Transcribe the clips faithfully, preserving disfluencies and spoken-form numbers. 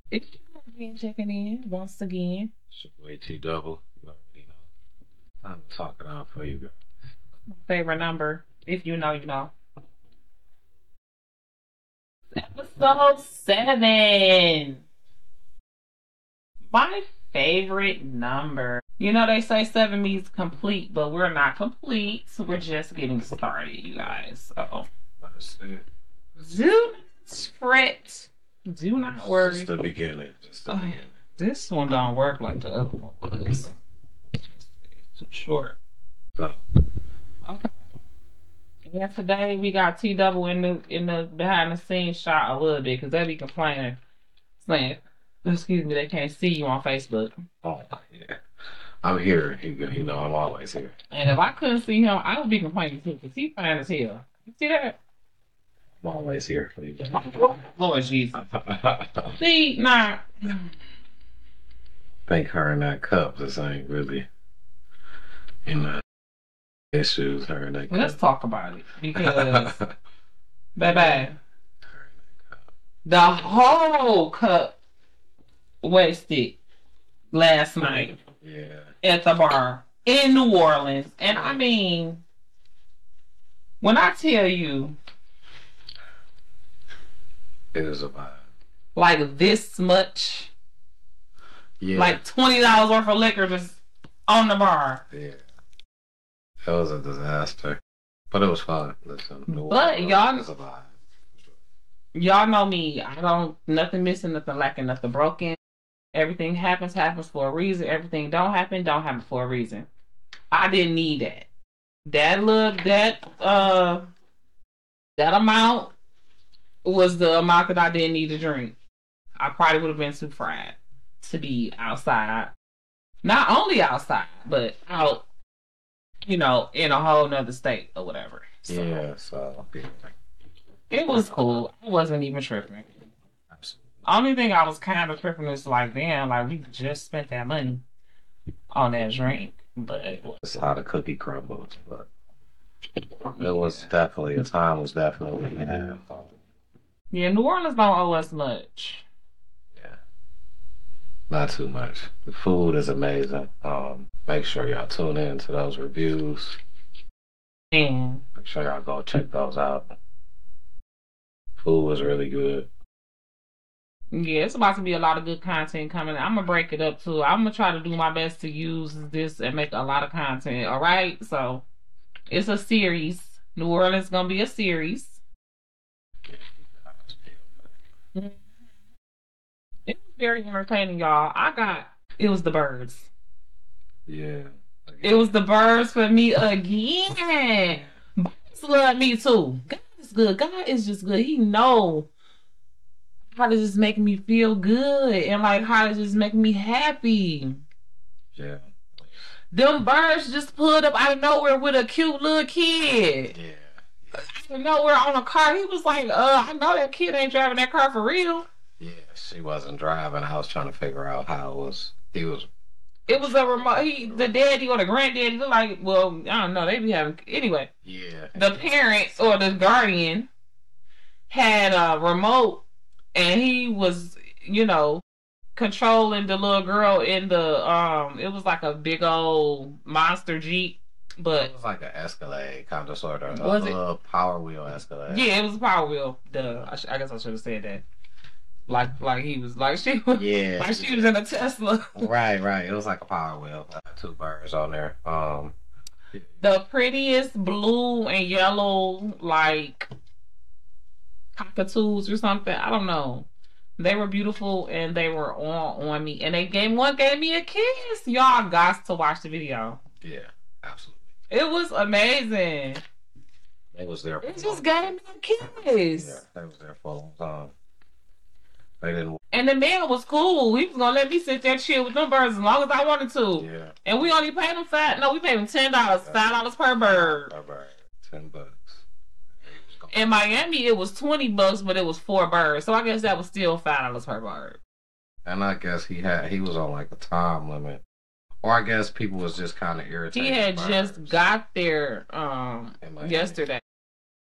It's been checking in once again. It's your boy T Double. You already know. I'm talking out for you guys. My favorite number. If you know, you know. Episode seven. My favorite number. You know, they say seven means complete, but we're not complete. So we're just getting started, you guys. So That's it. do not fret. Do not worry. Just the beginning. Just the Oh, beginning. this one don't work like the other one was. Too short. So, Okay. Yeah, today we got T Double in the in the behind the scenes shot a little bit because they be complaining, saying, "Excuse me, they can't see you on Facebook." oh, yeah. I'm here. You, you know, I'm always here. And if I couldn't see him, I would be complaining too because he fine as hell. You see that? I'm always here for you. Lord Jesus. See, nah. Think her and that cup. This ain't really, you know, issues. Her and that Let's cup. talk about it because, Her baby, and that cup. the whole cup wasted last night Yeah. at the bar in New Orleans. And I mean, when I tell you, It is a vibe. like this much, Yeah. like twenty dollars worth of liquor just on the bar. Yeah. It was a disaster. But it was fun. Listen. New But Orleans y'all- is a vibe. Y'all know me. I don't, nothing missing, nothing lacking, nothing broken. Everything happens, happens for a reason. Everything don't happen, don't happen for a reason. I didn't need that. That look, that, uh, that amount was the amount that I didn't need to drink. I probably would have been too fried to be outside. Not only outside, but out, you know, in a whole nother state or whatever. So Yeah, so. Yeah. it was cool. I wasn't even tripping. Absolutely. Only thing I was kind of tripping is like, damn, like we just spent that money on that drink. But It's how the cookie crumbles, but it was definitely, the time was definitely, yeah. yeah, New Orleans don't owe us much. Yeah. Not too much. The food is amazing. Um, make sure y'all tune in to those reviews. And Make sure y'all go check those out. Food was really good. yeah, it's about to be a lot of good content coming. I'm gonna break it up too. I'm gonna try to do my best to use this and make a lot of content. All right, so it's a series. New Orleans gonna be a series. It was very entertaining, y'all. I got it was the birds. Yeah. It was the birds for me again. Birds love me too. God is good. God is just good. He know how to just make me feel good and like how to just make me happy. Yeah. Them birds just pulled up out of nowhere with a cute little kid. Yeah. Out of nowhere on a car. He was like, uh, I know that kid ain't driving that car for real. Yeah. She wasn't driving. I was trying to figure out how it was. He was. It was a remote. He, the daddy or the granddaddy look like, well, I don't know. They be having, anyway. Yeah. The parents or the guardian had a remote and he was, you know, controlling the little girl in the, um, it was like a big old monster Jeep, but It was like an Escalade, kind of, sort of. Was a, it? a Power Wheel Escalade. yeah, it was a Power Wheel. Duh. I, sh- I guess I should have said that. Like, like he was, like she was, Yeah. like she was in a Tesla. Right, right. It was like a Power Wheel. Uh, two birds on there. Um, The prettiest blue and yellow, like cockatoos or something. I don't know. They were beautiful and they were on on me. And they gave one gave me a kiss. Y'all got to watch the video. yeah, absolutely. It was amazing. They was there. It For just long. gave me a kiss. Yeah, they was there for a long time. They didn't. And the man was cool. He was gonna let me sit there chill with them birds as long as I wanted to. Yeah. And we only paid them five. No, we paid them ten dollars, five dollars per bird. Per bird, ten bucks. He was gone. In Miami, it was twenty bucks, but it was four birds. So I guess that was still five dollars per bird. And I guess he had he was on like a time limit, or I guess people was just kind of irritated. He had by just birds got there um in Miami. yesterday.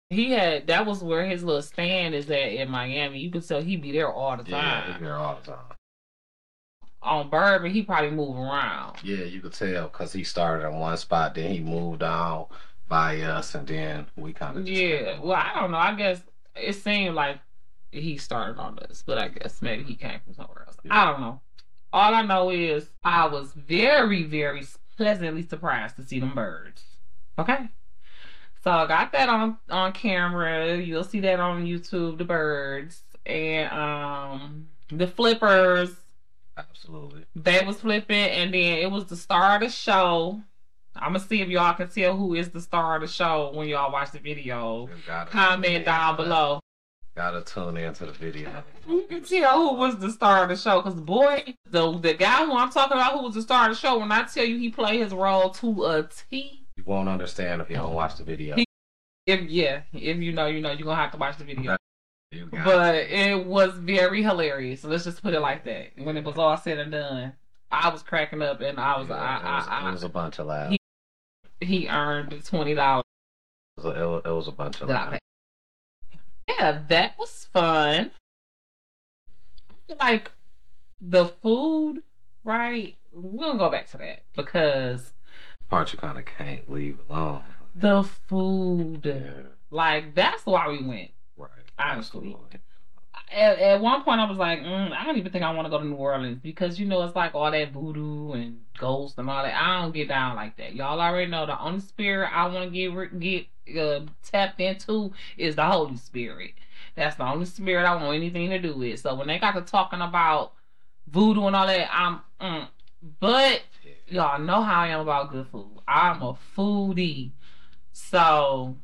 He had that was where his little stand is at in Miami. You could tell he be there all the Yeah, time. he there all the time. On Bourbon, he probably move around. Yeah, you could tell because he started in one spot, then he moved on by us, and then we kind of Yeah. Well, I don't know. I guess it seemed like he started on this, but I guess maybe he came from somewhere else. Yeah. I don't know. All I know is I was very, very pleasantly surprised to see them birds. Okay. So I got that on on camera. You'll see that on YouTube, the birds. And um the flippers. Absolutely. They was flipping, and then it was the star of the show. I'm gonna see if y'all can tell who is the star of the show when y'all watch the video. Comment down below. Gotta tune into the video. You can tell who was the star of the show, because boy, the the guy who I'm talking about who was the star of the show, when I tell you he played his role to a T. You won't understand if you don't watch the video. He, if yeah, if you know, you know, you're gonna have to watch the video. But it was very hilarious. So let's just put it like that. When it was all said and done, I was cracking up, and I was, yeah, I, it was, I, it was a bunch of laughs. He, he earned twenty dollars. It was, a, it was a bunch of laughs. Yeah, that was fun. I feel like the food, right? We're gonna go back to that because part you kind of can't leave alone. The food, yeah. Like that's why we went. Right. Honestly. At, at one point, I was like, mm, I don't even think I want to go to New Orleans because, you know, it's like all that voodoo and ghosts and all that. I don't get down like that. Y'all already know the only spirit I want to get get uh, tapped into is the Holy Spirit. That's the only spirit I want anything to do with. So when they got to talking about voodoo and all that, I'm, mm. But y'all know how I am about good food. I'm a foodie. So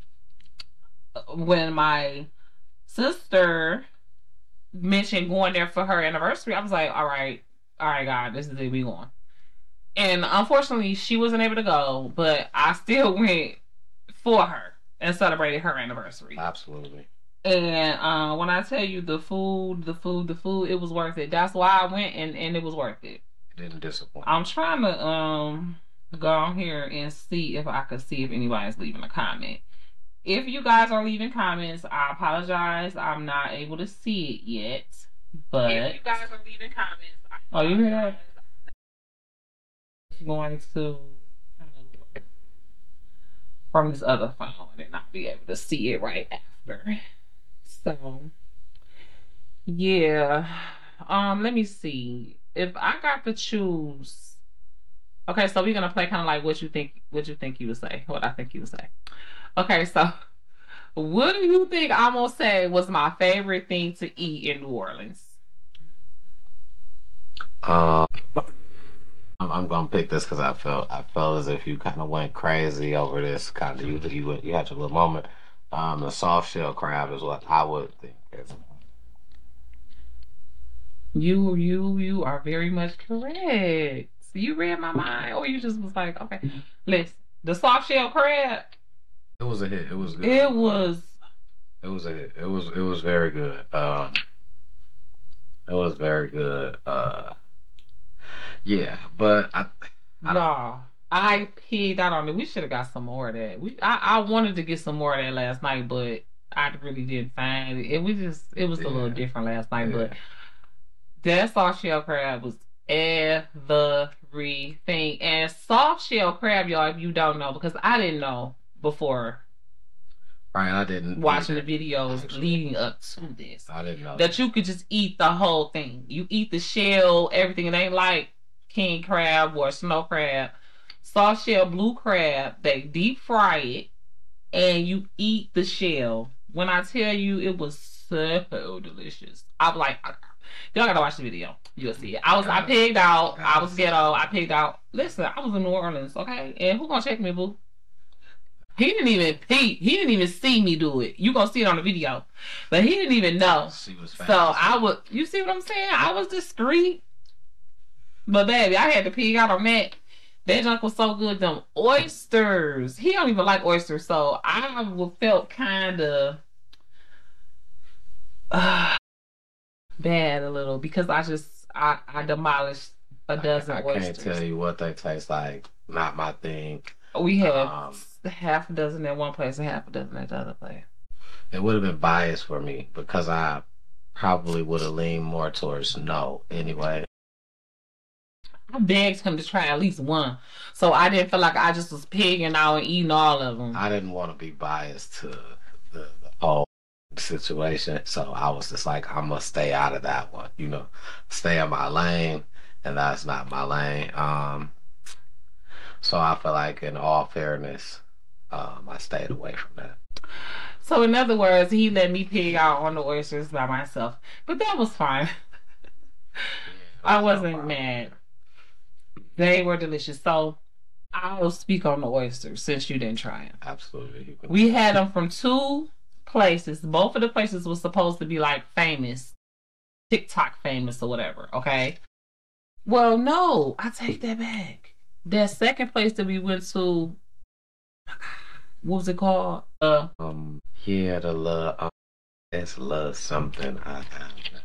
when my sister mentioned going there for her anniversary, I was like, all right, all right, God, this is it, we going. And unfortunately, she wasn't able to go, but I still went for her and celebrated her anniversary. Absolutely. And uh, when I tell you the food, the food, the food, it was worth it. That's why I went, and, and it was worth it. It didn't disappoint. I'm trying to um go on here and see if I could see if anybody's leaving a comment. If you guys are leaving comments, I apologize. I'm not able to see it yet. But if you guys are leaving comments, I oh, you hear that? I'm going to from this other phone and not be able to see it right after. So yeah. Um, let me see. If I got to choose, okay, so we're gonna play kind of like what you think, what you think you would say, what I think you would say. Okay, so what do you think I'm gonna say was my favorite thing to eat in New Orleans? Um, I'm, I'm gonna pick this because I felt I felt as if you kind of went crazy over this. Kind of you you you had your little moment. Um, the soft shell crab is what I would think is. You you you are very much correct. You read my mind, or you just was like, okay, listen, the soft shell crab. It was a hit. It was good. It was. It was a hit. It was. It was very good. Um, it was very good. Uh, yeah, but I. I no, I peed out on it. We should have got some more of that. We, I, I wanted to get some more of that last night, but I really didn't find it. It was just, it was yeah. a little different last night, yeah. but that soft shell crab was everything. And soft shell crab, y'all, if you don't know, because I didn't know before. Right, I didn't. Watching the videos actually leading up to this. I didn't know that, that you could just eat the whole thing. You eat the shell, everything. It ain't like king crab or snow crab. Soft shell blue crab, they deep fry it and you eat the shell. When I tell you it was so delicious, I'm like, y'all gotta watch the video. You'll see it. I was, I pigged out. I was ghetto. I pigged out. Listen, I was in New Orleans, okay? And who gonna check me, boo? He didn't even he, he didn't even see me do it. You gonna see it on the video, but he didn't even know. So I would. You see what I'm saying? I was discreet, but baby, I had to pig out on that. That junk was so good. Them oysters. He don't even like oysters, so I felt kind of uh, bad a little because I just I, I demolished a dozen I, I oysters. I can't tell you what they taste like. Not my thing. We have um, half a dozen at one place and half a dozen at the other place. It would have been biased for me because I probably would have leaned more towards no anyway. I begged him to try at least one, so I didn't feel like I just was pigging out and eating all of them. I didn't want to be biased to the, the whole situation, so I was just like, I must stay out of that one, you know, stay in my lane, and that's not my lane. Um, so I feel like, in all fairness, um, I stayed away from that. So in other words, he let me pig out on the oysters by myself, but that was fine. Yeah, I wasn't no mad. They were delicious. So I'll speak on the oysters since you didn't try them. Absolutely. We had them from two places. Both of the places was supposed to be like famous, TikTok famous or whatever. Okay. Well, no, I take that back. That second place that we went to, what was it called? Uh, um, yeah, the love. Um, it's love something. I have that.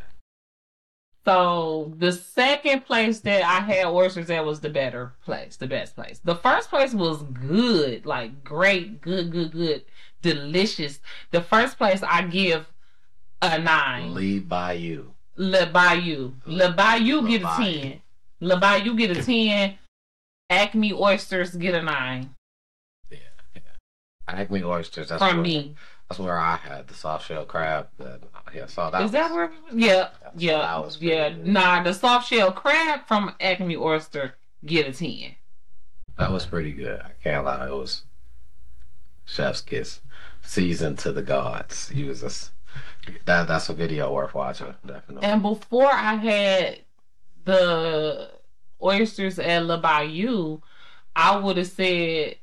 So the second place that I had oysters at was the better place, the best place. The first place was good, like great, good, good, good, delicious. The first place I give a nine. Lead by you. Le Bayou. Le Bayou get a ten. Le Bayou get a ten. Acme oysters get a nine. Yeah, yeah. Acme oysters. That's from where, me. That's where I had the soft shell crab. That yeah, so that is was, that where? Yeah, yeah, that was yeah. good. Nah, the soft shell crab from Acme oyster get a ten. That was pretty good. I can't lie. It was chef's kiss, seasoned to the gods. He was just that. That's a video worth watching, definitely. And before I had the oysters at Le Bayou, I would have said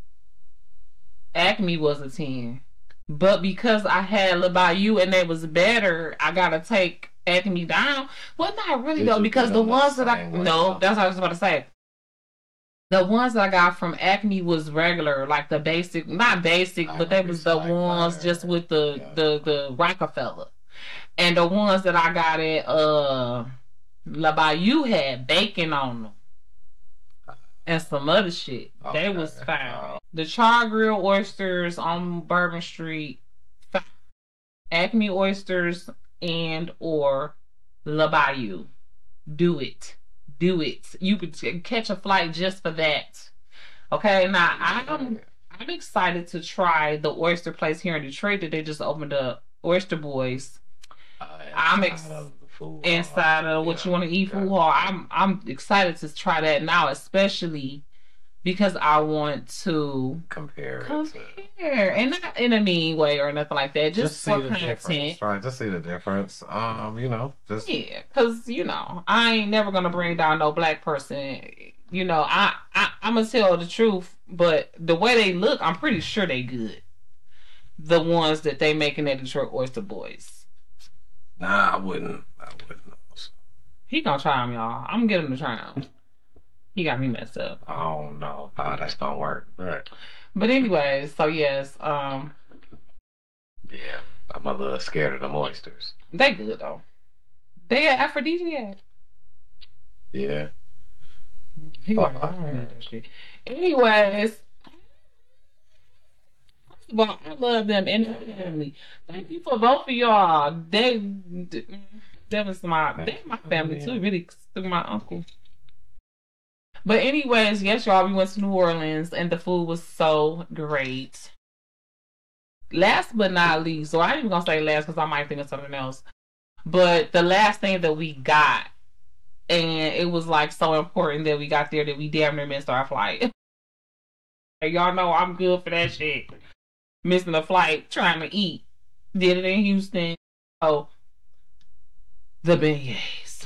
Acme was a ten. But because I had Le Bayou and it was better, I gotta take Acme down. Well, not really. Did though, because the ones that I no, that's what I was about to say. The ones that I got from Acme was regular, like the basic, not basic, I but they was the like ones butter. Just with the, yeah. the the Rockefeller, and the ones that I got at uh Le Bayou had bacon on them and some other shit. Okay. They was fine. Oh. The Char Grill oysters on Bourbon Street, Acme oysters and or Le Bayou. Do it. Do it. You could catch a flight just for that. Okay, now I'm I'm excited to try the oyster place here in Detroit that they just opened up, Oyster Boys. Uh, I'm excited. Inside of what yeah, you want to eat food hall. I'm I'm excited to try that now, especially because I want to compare compare to... and not in a mean way or nothing like that. Just, just for content, right? Just see the difference. Um, you know, just yeah, because you know I ain't never gonna bring down no black person. You know, I, I I'm gonna tell the truth, but the way they look, I'm pretty sure they good. The ones that they making at Detroit Oyster Boys. Nah, I wouldn't. I wouldn't. He gonna try them, y'all. I'm gonna get him to try them. He got me messed up. I don't know how that's gonna work, but but anyways, so yes, um, yeah, I'm a little scared of them oysters. They good though. They are aphrodisiac. Yeah. He oh, like, that shit. Anyways. Well, I love them and their family. Thank you for both of y'all. They, that was my, they my family too. Really, through my uncle. But anyways, yes, y'all, we went to New Orleans and the food was so great. Last but not least, so I ain't even gonna say last because I might think of something else. But the last thing that we got, and it was like so important that we got there that we damn near missed our flight. Y'all know I'm good for that shit. Missing a flight, trying to eat. Did it in Houston. Oh, the beignets.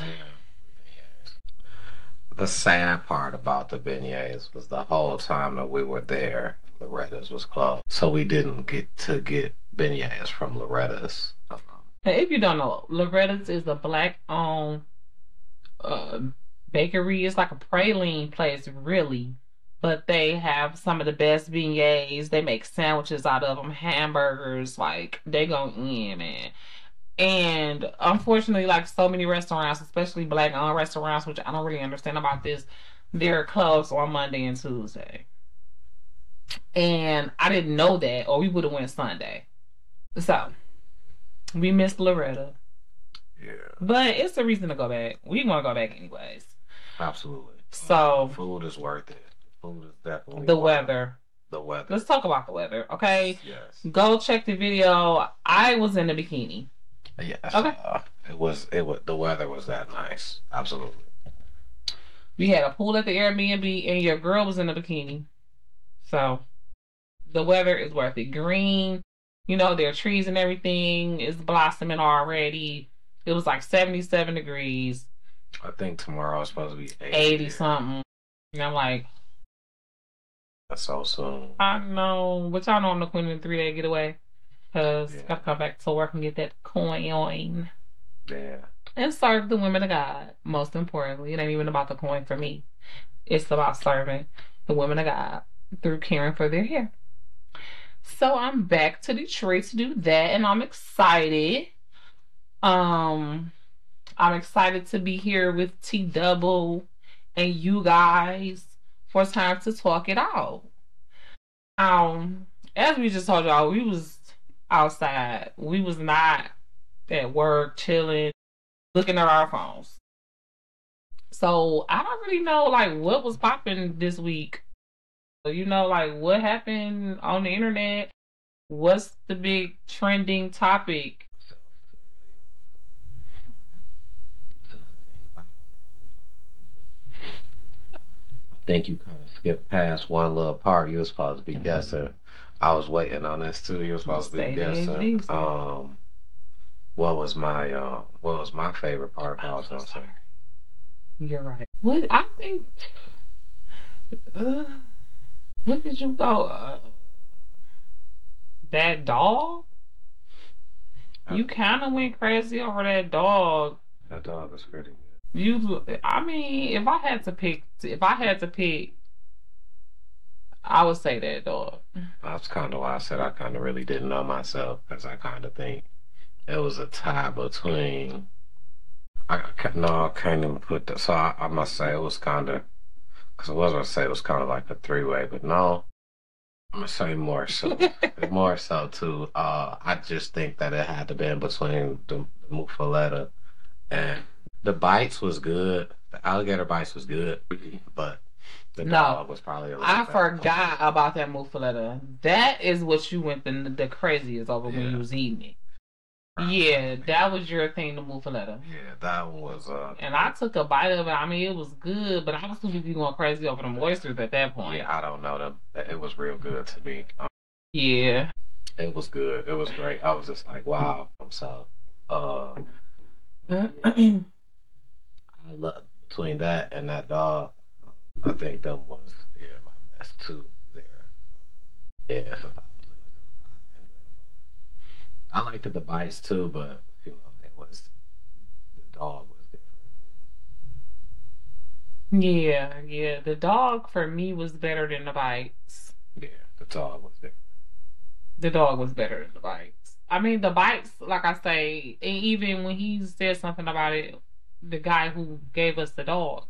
The sad part about the beignets was the whole time that we were there, Loretta's was closed. So we didn't get to get beignets from Loretta's. Um, if you don't know, Loretta's is a black-owned uh, bakery. It's like a praline place, really. But they have some of the best beignets. They make sandwiches out of them, hamburgers. Like, they go in, man. And unfortunately, like so many restaurants, especially black-owned restaurants, which I don't really understand about this, they're closed on Monday and Tuesday. And I didn't know that, or we would have went Sunday. So we missed Loretta. Yeah. But it's a reason to go back. We want to go back anyways. Absolutely. So food is worth it. Food is definitely the worth weather. It. The weather. Let's talk about the weather, okay? Yes. Go check the video. I was in a bikini. Yes. Okay. Uh, it was. It was. The weather was that nice. Absolutely. We had a pool at the Airbnb, and your girl was in a bikini. So the weather is worth it. Green, you know, there are trees and everything is blossoming already. It was like seventy-seven degrees. I think tomorrow is supposed to be eighty, eighty something. And I'm like, that's so soon. I know. But y'all know I'm the queen of the three day getaway. Because Yeah. I gotta come back to work and get that coin. Yeah. And serve the women of God. Most importantly. It ain't even about the coin for me. It's about serving the women of God through caring for their hair. So I'm back to Detroit to do that, and I'm excited. Um, I'm excited to be here with T Double and you guys for time to talk it out. Um, as we just told y'all, we was outside. We was not at work, chilling, looking at our phones. So I don't really know like what was popping this week. You know, like what happened on the internet? What's the big trending topic? I think you kind of skipped past one little part. You were supposed to be guessing. I was waiting on this too. You were supposed to be guessing. Um, what was my uh, what was my favorite part? I was gonna say. You're right. What I think. Uh, what did you go? Uh, that dog? You kind of went crazy over that dog. That dog was pretty good. You, I mean, if I had to pick, if I had to pick, I would say that dog. That's kind of why I said I kind of really didn't know myself, because I kind of think it was a tie between. I no, I can't even put that. So I, I must say it was kind of, because I was gonna say it was kind of like a three way, but no, I'm gonna say more so, more so too. Uh, I just think that it had to be in between the, the Mufaletta and the bites was good. The alligator bites was good, but the No, dog was probably a little I better. forgot about that Mufaletta. That is what you went the, the craziest over when Yeah. you was eating it. Yeah, that was your thing, the Mufaletta. Yeah, that one was. Uh, And I took a bite of it. I mean, it was good, but I was too busy going crazy over them oysters at that point. Yeah, I don't know them. It was real good to me. Um, Yeah. it was good. It was great. I was just like, wow. I'm so. Uh, I love between that and that dog. I think them was yeah my best two there. Yeah, so I liked the bites too, but you know it was the dog was different. Yeah, yeah. The dog for me was better than the bites. Yeah, the dog was different. The dog was better than the bites. I mean, the bites, like I say, and even when he said something about it, the guy who gave us the dog,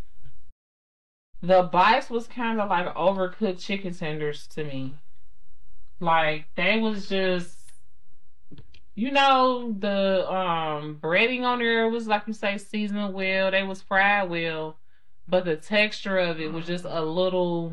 the bites was kind of like overcooked chicken tenders to me. Like they was just, you know, the um breading on there was like you say seasoned well. They was fried well, but the texture of it was just a little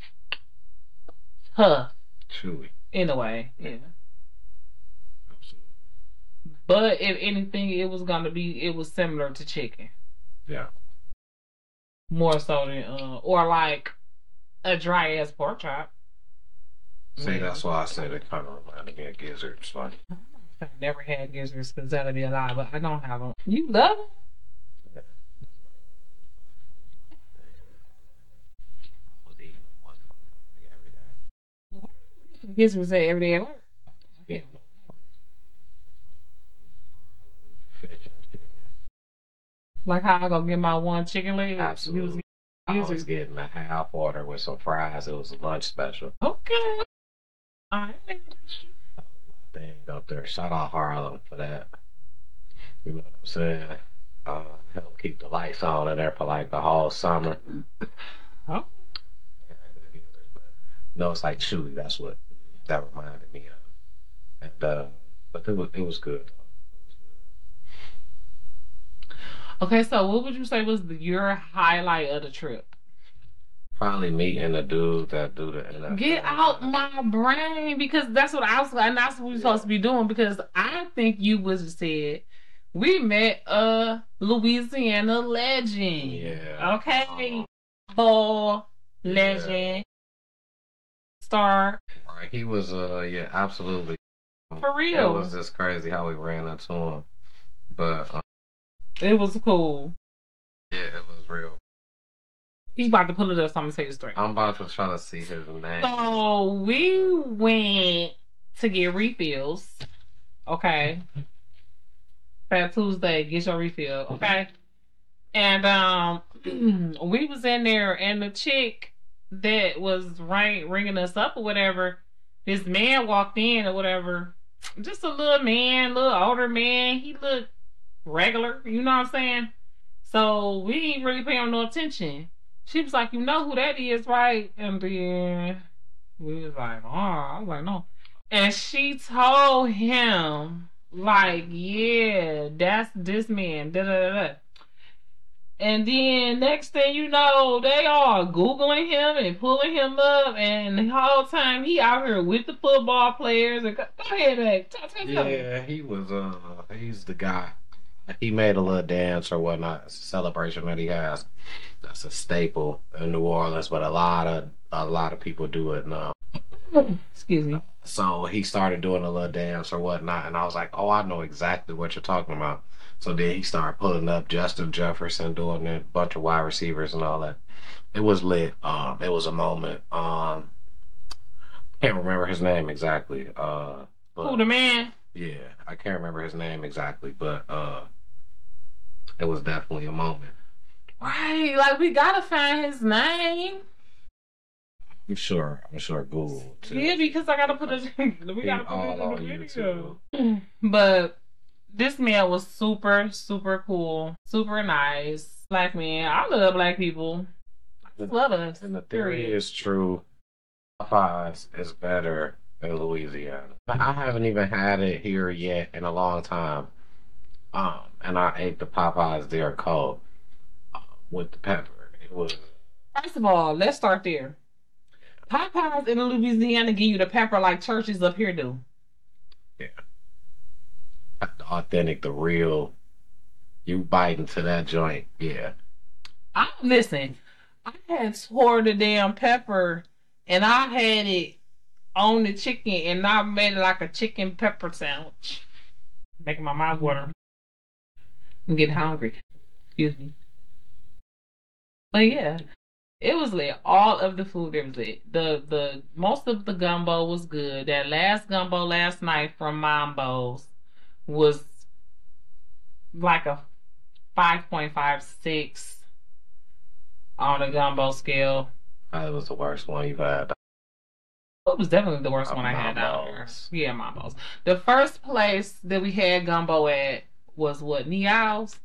tough Chewy. in a way. Yeah. Absolutely. But if anything, it was gonna be it was similar to chicken. Yeah. More so than uh, or like a dry ass pork chop. See, Yeah. that's why I said it kind of reminded me of gizzards. Like, I've never had gizzards because that'd be a lie, but I don't have them. You love them? I was eating them one like every day. Gizzards at every day at work. Yeah. Fish and chicken. Like how I go get my one chicken leg. Absolutely. I was getting a half order with some fries. It was a lunch special. Okay. I Thing up there. Shout out Harlem for that. You know what I'm saying? Uh, help keep the lights on in there for like the whole summer. Oh. No, it's like Chewy. That's what that reminded me of. And uh, but it was it was good. It was Okay, so what would you say was the, your highlight of the trip? Probably meeting a dude that do the N F L. Get out my brain, because that's what I was, and that's what we're yeah. supposed to be doing. Because I think you was said we met a Louisiana legend. Yeah. Okay. Oh, legend. Yeah. Star. Right. He was. Uh. Yeah. Absolutely. For real. It was just crazy how we ran into him, but um, it was cool. Yeah, it was real. He's about to pull it up, so I'm gonna say the story. I'm about to try to see his name. So we went to get refills. Okay. Fat Tuesday, get your refill. Okay. And um, we was in there, and the chick that was ring, ringing us up or whatever, this man walked in or whatever. Just a little man, little older man. He looked regular, you know what I'm saying? So we ain't really paying no attention. She was like, you know who that is, right? And then we was like, oh, I was like, no. And she told him, like, yeah, that's this man, da da da. And then next thing you know, they are Googling him and pulling him up, and the whole time he out here with the football players. And go ahead, man. Talk, talk, yeah, he was. Uh, he's the guy. He made a little dance or whatnot. It's a celebration that he has. That's a staple in New Orleans, but a lot of a lot of people do it now. Excuse me. So he started doing a little dance or whatnot, and I was like, "Oh, I know exactly what you're talking about." So then he started pulling up Justin Jefferson, doing a bunch of wide receivers and all that. It was lit. Um, it was a moment. Um, can't remember his name exactly. Uh, but, Who, the man? Yeah, I can't remember his name exactly, but uh, it was definitely a moment. Right, like we gotta find his name. I'm sure. I'm sure Google too. Yeah, because I gotta put it. We gotta put all it in on the YouTube. video. But this man was super, super cool, super nice. Black man. I love black people. I love us. And the theory period. Is true. Popeyes is better in Louisiana. I haven't even had it here yet in a long time. Um, and I ate the Popeyes there cold. With the pepper. It was. First of all, let's start there. Popeyes in Louisiana give you the pepper like churches up here do. Yeah. The authentic, the real. You bite into that joint. Yeah. I listen. I had tore the damn pepper, and I had it on the chicken, and I made it like a chicken pepper sandwich. Making my mouth water. I'm getting hungry. Excuse me. But yeah, it was lit. All of the food there was lit. The the most of the gumbo was good. That last gumbo last night from Mambo's was like a five point five six on the gumbo scale. That was the worst one you've had. It was definitely the worst uh, one I had out Mambo's. there. Yeah, Mambo's. The first place that we had gumbo at was what, Niao's?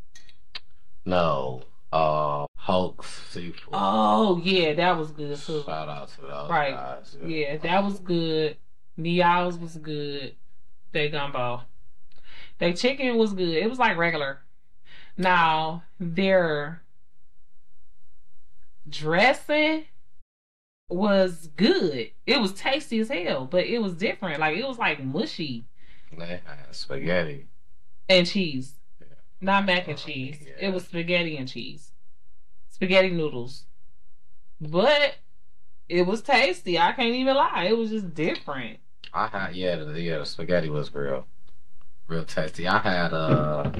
No. Uh, Hulk's Seafood. Oh, yeah, that was good too. Shout out to those right. guys. Yeah. yeah, that was good. Niao's was good. They gumbo. Their chicken was good. It was like regular. Now, their dressing was good. It was tasty as hell, but it was different. Like, it was like mushy. They had spaghetti. And cheese. Yeah. Not mac and cheese. Yeah. It was spaghetti and cheese. Spaghetti noodles. But it was tasty. I can't even lie. It was just different. I had, yeah, the, yeah, the spaghetti was real, real tasty. I had uh,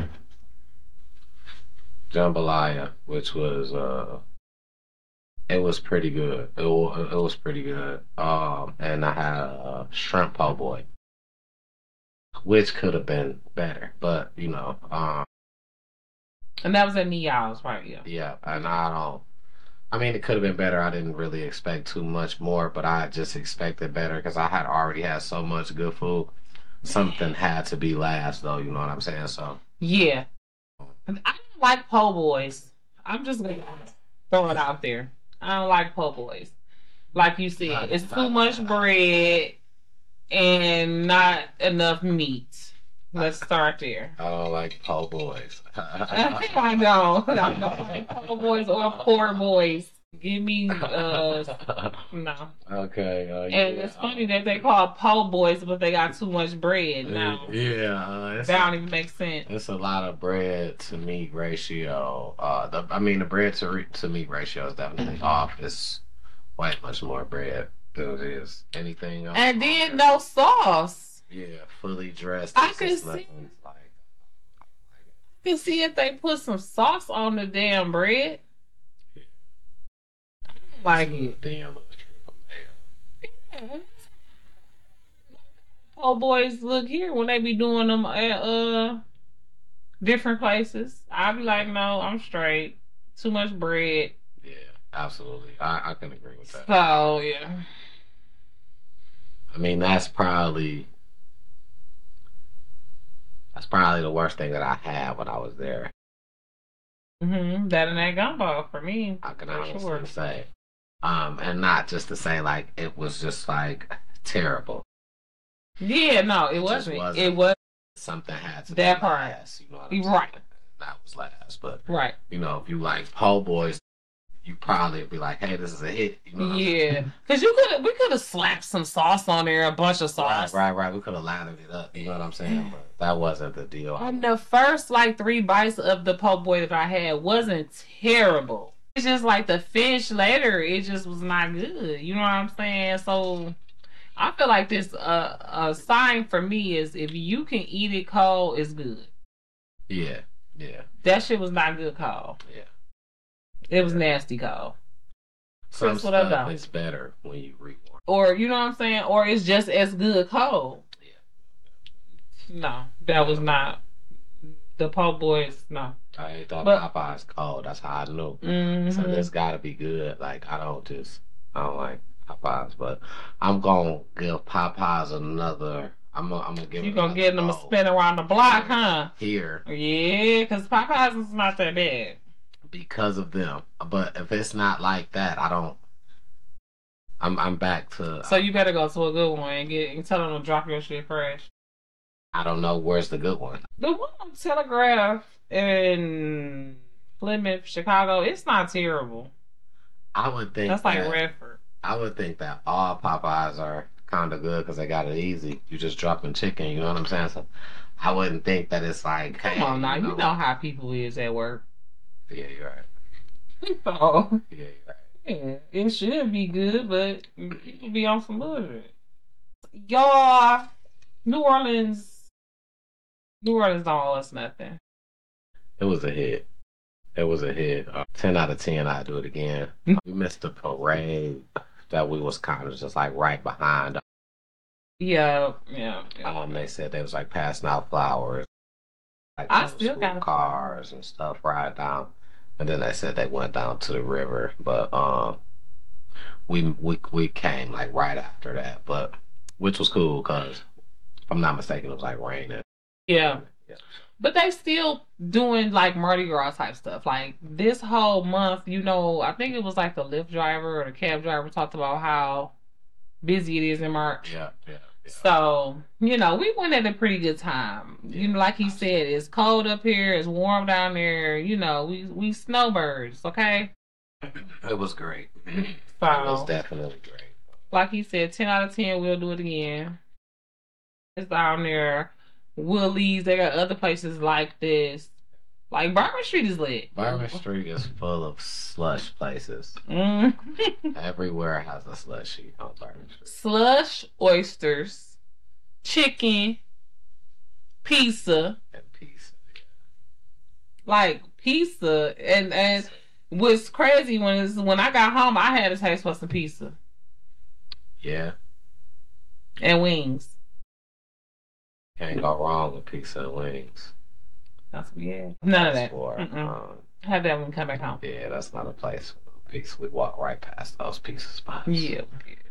jambalaya, which was, uh, it was pretty good. It was, it was pretty good. Um, and I had a shrimp po' boy, which could have been better, but you know, um, and that was at Niao's, right? Yeah. Yeah, and I don't. I mean, it could have been better. I didn't really expect too much more, but I just expected better because I had already had so much good food. Something had to be last, though. You know what I'm saying? So. Yeah. I don't like po' boys. I'm just gonna throw it out there. I don't like po' boys. Like you said, it's too much bread and not enough meat. Let's start there. I don't like po' boys. I know. I don't like po' boys or poor boys. Give me uh no. Okay. Uh, yeah. And it's funny that they call po' boys, but they got too much bread. No. Yeah. Uh, that don't even make sense. It's a lot of bread to meat ratio. Uh, the, I mean, the bread to re- to meat ratio is definitely off. It's way much more bread than it is anything else. And then no sauce. Yeah, fully dressed. I could see. Like, I can see if they put some sauce on the damn bread. Like it. Damn. Yeah. Oh, boys, look here when they be doing them at uh different places. I be like, no, I'm straight. Too much bread. Yeah, absolutely. I, I can agree with that. So yeah. I mean, that's probably that's probably the worst thing that I had when I was there. Mm-hmm. That and that gumbo for me. I can for honestly sure. say. Um, and not just to say like it was just like terrible. Yeah, no, it, it wasn't. wasn't. It was something had to that be part. Last, you know what I'm right. saying? That was last, but right. You know, if you like po' boys, you probably be like, "Hey, this is a hit." You know yeah, because you could we could have slapped some sauce on there, a bunch of sauce. Right, right, right. We could have lathered it up. You know what I'm saying? But that wasn't the deal. And the first like three bites of the po' boy that I had wasn't terrible. It's just like the fish later, it just was not good. You know what I'm saying? So I feel like this uh, a sign for me is if you can eat it cold, it's good. Yeah, yeah. That shit was not good cold. Yeah. It was nasty cold. Some Chris, stuff is better when you rewarm. Or, you know what I'm saying? Or it's just as good cold. Yeah. No, that was not. The po' boys, no. I thought but, Popeyes cold. That's how I knew. Mm-hmm. So this gotta be good. Like, I don't just, I don't like Popeyes, but I'm gonna give Popeyes another. I'm gonna, I'm gonna give. You gonna get them a spin around the block, huh? Here. Yeah, because Popeyes is not that bad. Because of them, but if it's not like that, I don't. I'm I'm back to. So you better go to a good one and get and tell them to drop your shit fresh. I don't know where's the good one. The one on Telegraph in Plymouth, Chicago, it's not terrible. I would think that's like that, Redford. I would think that all Popeyes are kind of good because they got it easy. You just dropping chicken, you know what I'm saying? So I wouldn't think that it's like. Come hey, on now, you know, you know how people is at work. Yeah, you're right. So, yeah, you're right. Yeah, it should be good, but people be on some bullshit. Y'all, New Orleans, New Orleans don't owe us nothing. It was a hit. It was a hit. Uh, ten out of ten, I'd do it again. We missed the parade that we was kind of just like right behind. Yeah, yeah. yeah. Um, they said they was like passing out flowers. Like I still got cars and stuff right down. And then they said they went down to the river, but um, we we we came like right after that, but which was cool because if I'm not mistaken, it was like raining. Yeah, yeah. But they still doing like Mardi Gras type stuff. Like this whole month, you know, I think it was like the Lyft driver or the cab driver talked about how busy it is in March. Yeah, yeah. Yeah. So, you know, we went at a pretty good time. Yeah. You know, like he said, it's cold up here, it's warm down there, you know, we we snowbirds, okay? It was great. So, it was definitely great. Like he said, ten out of ten, we'll do it again. It's down there. Willie's, they got other places like this. Like Bourbon Street is lit. Bourbon Street is full of slush places. Mm. Everywhere has a slushy on Bourbon Street. Slush, oysters, chicken, pizza. And pizza, yeah. Like pizza, and and what's crazy when is when I got home, I had a taste for some pizza. Yeah. And wings. Can't go wrong with pizza and wings. That's yeah. None of that. For, um, have that when we come back home. Yeah, that's not a place for pizza. We walk right past those pizza spots. Yeah.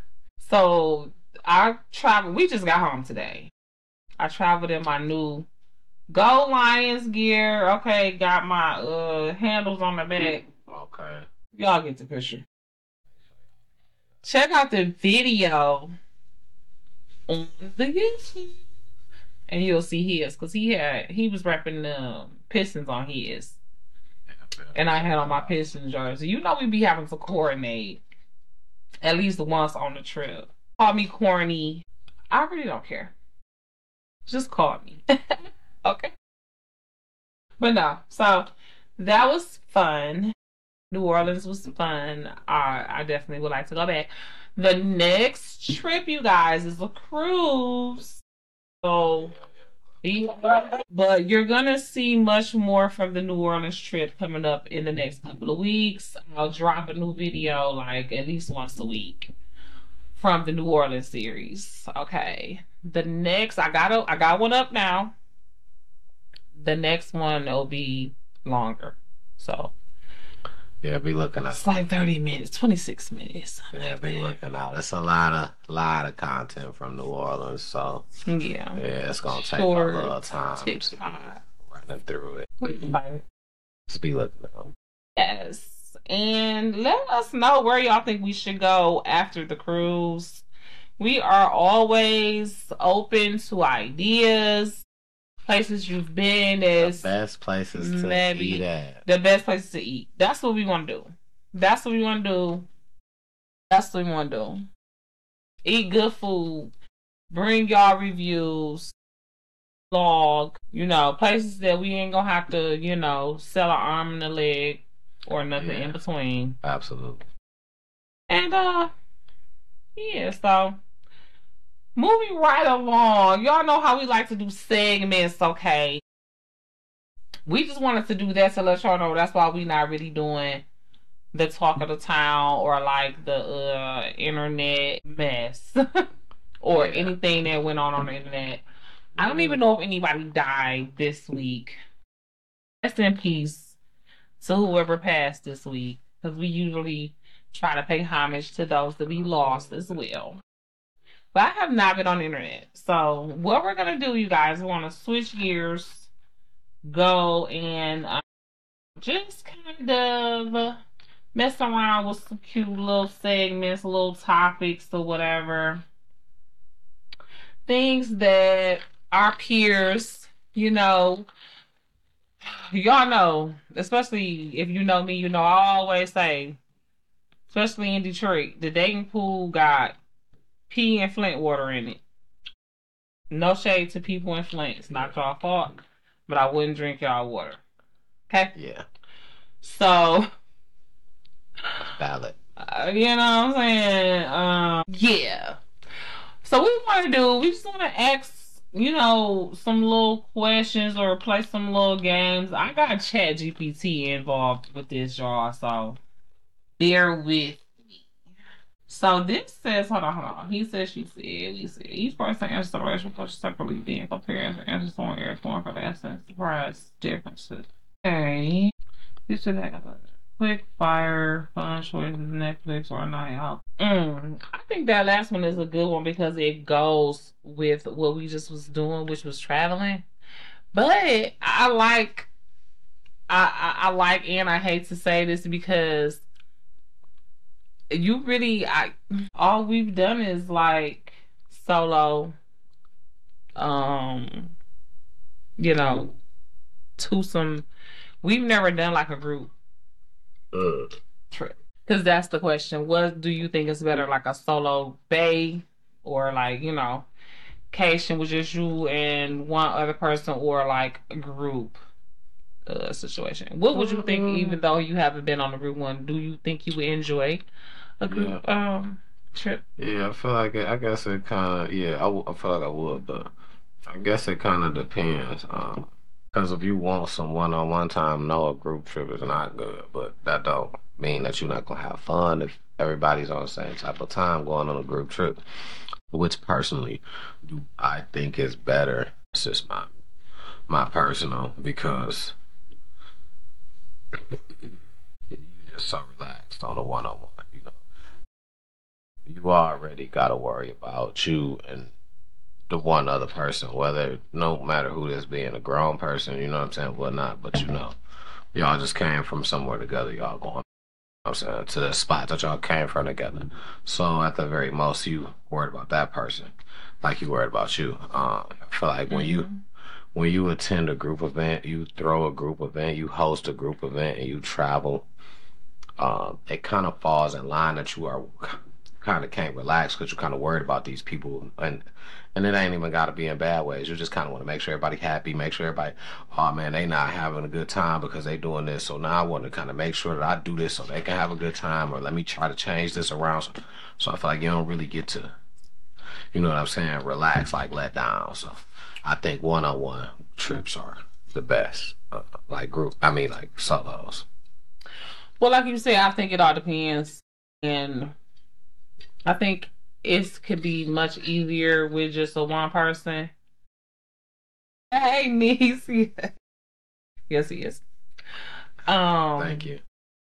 So I traveled. We just got home today. I traveled in my new Go Lions gear. Okay, got my uh handles on the back. Okay. Y'all get the picture. check out the video on the YouTube, and you'll see his, because he had he was rapping um, Pistons on his, and I had on my Pistons jersey. You know we be having to coordinate at least once on the trip. Call me corny. I really don't care. Just call me. Okay. But no, so that was fun. New Orleans was fun. I I definitely would like to go back. The next trip, you guys, is a cruise. So, but you're gonna see much more from the New Orleans trip coming up in the next couple of weeks. I'll drop a new video like at least once a week from the New Orleans series. Okay. The next, I got a, I got one up now. The next one will be longer. So yeah, be looking at. It's like thirty minutes, twenty-six minutes. Yeah, be looking out. It's a lot of lot of content from New Orleans, so yeah, yeah, it's gonna take Short, a little time to running through it. Just be looking out. Yes, and let us know where y'all think we should go after the cruise. We are always open to ideas. Places you've been is the best places to maybe eat at. The best places to eat. That's what we want to do. That's what we want to do. That's what we want to do. Eat good food. Bring y'all reviews. Log. You know, places that we ain't gonna have to, you know, sell an arm and a leg or nothing yeah, in between. Absolutely. And uh, yeah. So. Moving right along, y'all know how we like to do segments, okay? We just wanted to do that to let y'all know that's why we not really doing the talk of the town or like the uh, internet mess or yeah. anything that went on on the internet. I don't even know if anybody died this week. Rest in peace to whoever passed this week, because we usually try to pay homage to those that we lost as well. But I have not been on the internet. So what we're going to do, you guys, we want to switch gears, go and uh, just kind of mess around with some cute little segments, little topics or whatever. Things that our peers, you know, y'all know, especially if you know me, you know, I always say, especially in Detroit, the dating pool got pee and Flint water in it. No shade to people in Flint. It's not y'all fault, but I wouldn't drink y'all water. Okay? Yeah. So. Valid. Uh, you know what I'm saying? Um, yeah. So what we want to do, we just want to ask, you know, some little questions or play some little games. I got Chat G P T involved with this, y'all, so bear with. So this says, hold on, hold on. He says, she said, he said, each person answers the racial question separately, being compared to answers on air form for the essence, surprise differences. Okay. This is that. Quick fire, fun choices, Netflix or night out. Mm, I think that last one is a good one because it goes with what we just was doing, which was traveling. But I like, I, I, I like, and I hate to say this because you really, I all we've done is like solo, um, you know, twosome. We've never done like a group uh. trip, because that's the question. What do you think is better, like a solo bay or like, you know, vacation with just you and one other person, or like a group uh, situation? What would you think, even though you haven't been on a group one? Do you think you would enjoy a group yeah. um trip? Yeah, I feel like it, I guess it kind of yeah. I, w- I feel like I would, but I guess it kind of depends. Um, because if you want some one-on-one time, no, a group trip is not good. But that don't mean that you're not gonna have fun if everybody's on the same type of time going on a group trip. Which personally, do I think is better. It's just my my personal, because you're just so relaxed on a one-on-one. You know, you already gotta worry about you and the one other person, whether, no matter who this being, a grown person, you know what I'm saying, whatnot, but you know, y'all just came from somewhere together, y'all going I'm saying, to the spot that y'all came from together. So at the very most, you worried about that person, like you worried about you. Uh, I feel like when you Mm-hmm. when you attend a group event, you throw a group event, you host a group event, and you travel. Um, it kind of falls in line that you are kind of can't relax because you're kind of worried about these people, and and it ain't even got to be in bad ways. You just kind of want to make sure everybody happy, make sure everybody, oh man, they not having a good time because they doing this. So now I want to kind of make sure that I do this so they can have a good time, or let me try to change this around. So, so I feel like you don't really get to, you know what I'm saying, relax, like let down. So I think one-on-one trips are the best, uh, like group. I mean, like solos. Well, like you said, I think it all depends, and I think it could be much easier with just a one person. Hey, niece. Yes, he is. Um, Thank you.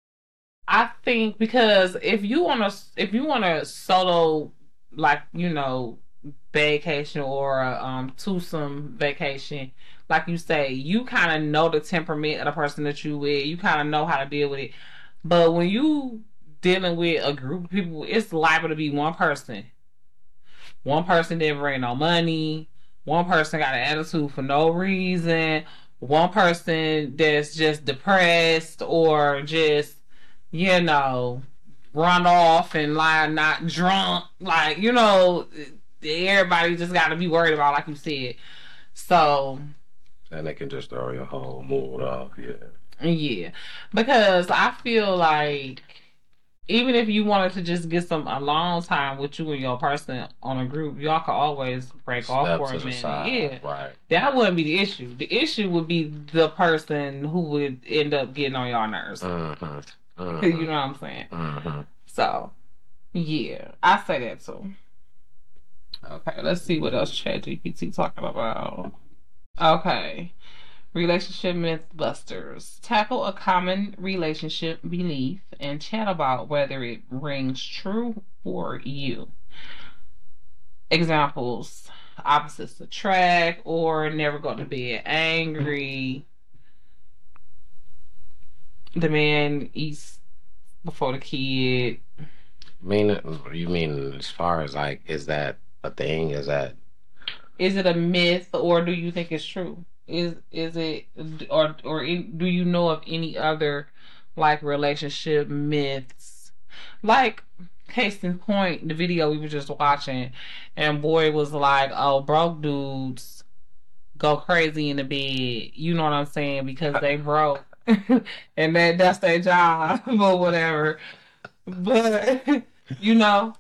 I think because if you want to, if you want to solo, like you know, vacation or a um twosome vacation, like you say, you kind of know the temperament of the person that you with. You kind of know how to deal with it. But when you dealing with a group of people, it's liable to be one person. One person didn't bring no money. One person got an attitude for no reason. One person that's just depressed or just, you know, run off and lie not drunk. Like, you know, everybody just got to be worried about, like you said. So, And they can just throw your whole mood off, yeah. yeah. Because I feel like even if you wanted to just get some alone time with you and your person on a group, y'all could always break off Step for to a the minute. side, Yeah. right. That wouldn't be the issue. The issue would be the person who would end up getting on your nerves. Mm-hmm. Mm-hmm. You know what I'm saying? Mm-hmm. So, yeah. I say that too. Okay, let's see what else ChatGPT talking about. Okay. Relationship Mythbusters. Tackle a common relationship belief and chat about whether it rings true for you. Examples: opposites attract, or never go to bed angry. The man eats before the kid. Mean you mean as far as like, is that a thing? Is that Is it a myth, or do you think it's true? Is is it, or or in, do you know of any other like relationship myths? Like, case in point, the video we were just watching, and boy was like, "Oh, broke dudes go crazy in the bed." You know what I'm saying? Because they broke, and that that's their job or whatever. But you know,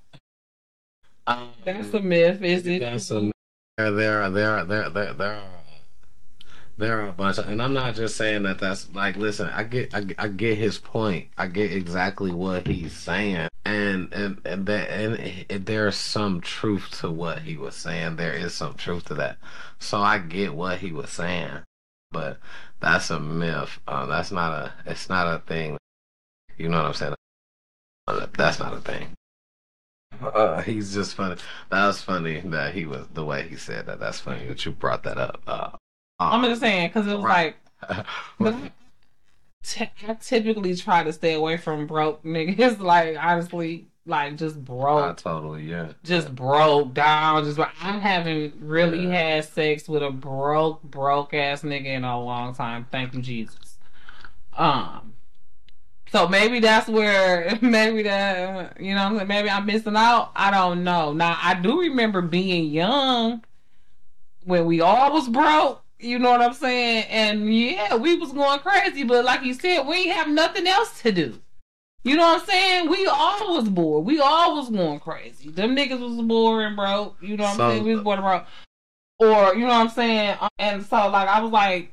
um, that's a myth. Is it? that's a there there there there there there are there are a bunch of, and I'm not just saying that that's like, listen, I get I, I get his point. I get exactly what he's saying, and and and that and it, there's some truth to what he was saying. There is some truth to that. So I get what he was saying, but that's a myth. Uh, that's not a. It's not a thing. You know what I'm saying? Uh, That's not a thing. Uh, he's just funny. That was funny that he was the way he said that. That's funny that you brought that up. Uh, I'm uh, just saying because it was right. like. But I, t- I typically try to stay away from broke niggas. Like, honestly, like just I broke, totally, yeah. just broke down. Just I haven't really Yeah. had sex with a broke, broke ass nigga in a long time. Thank you, Jesus. Um. So maybe that's where maybe that you know what I'm saying, maybe I'm missing out. I don't know. Now I do remember being young when we all was broke. You know what I'm saying? And yeah, we was going crazy, but like you said, we ain't have nothing else to do. You know what I'm saying? We all was bored. We all was going crazy. Them niggas was bored and broke. You know what I'm So- saying? We was bored and broke. Or, you know what I'm saying? And so, like, I was like,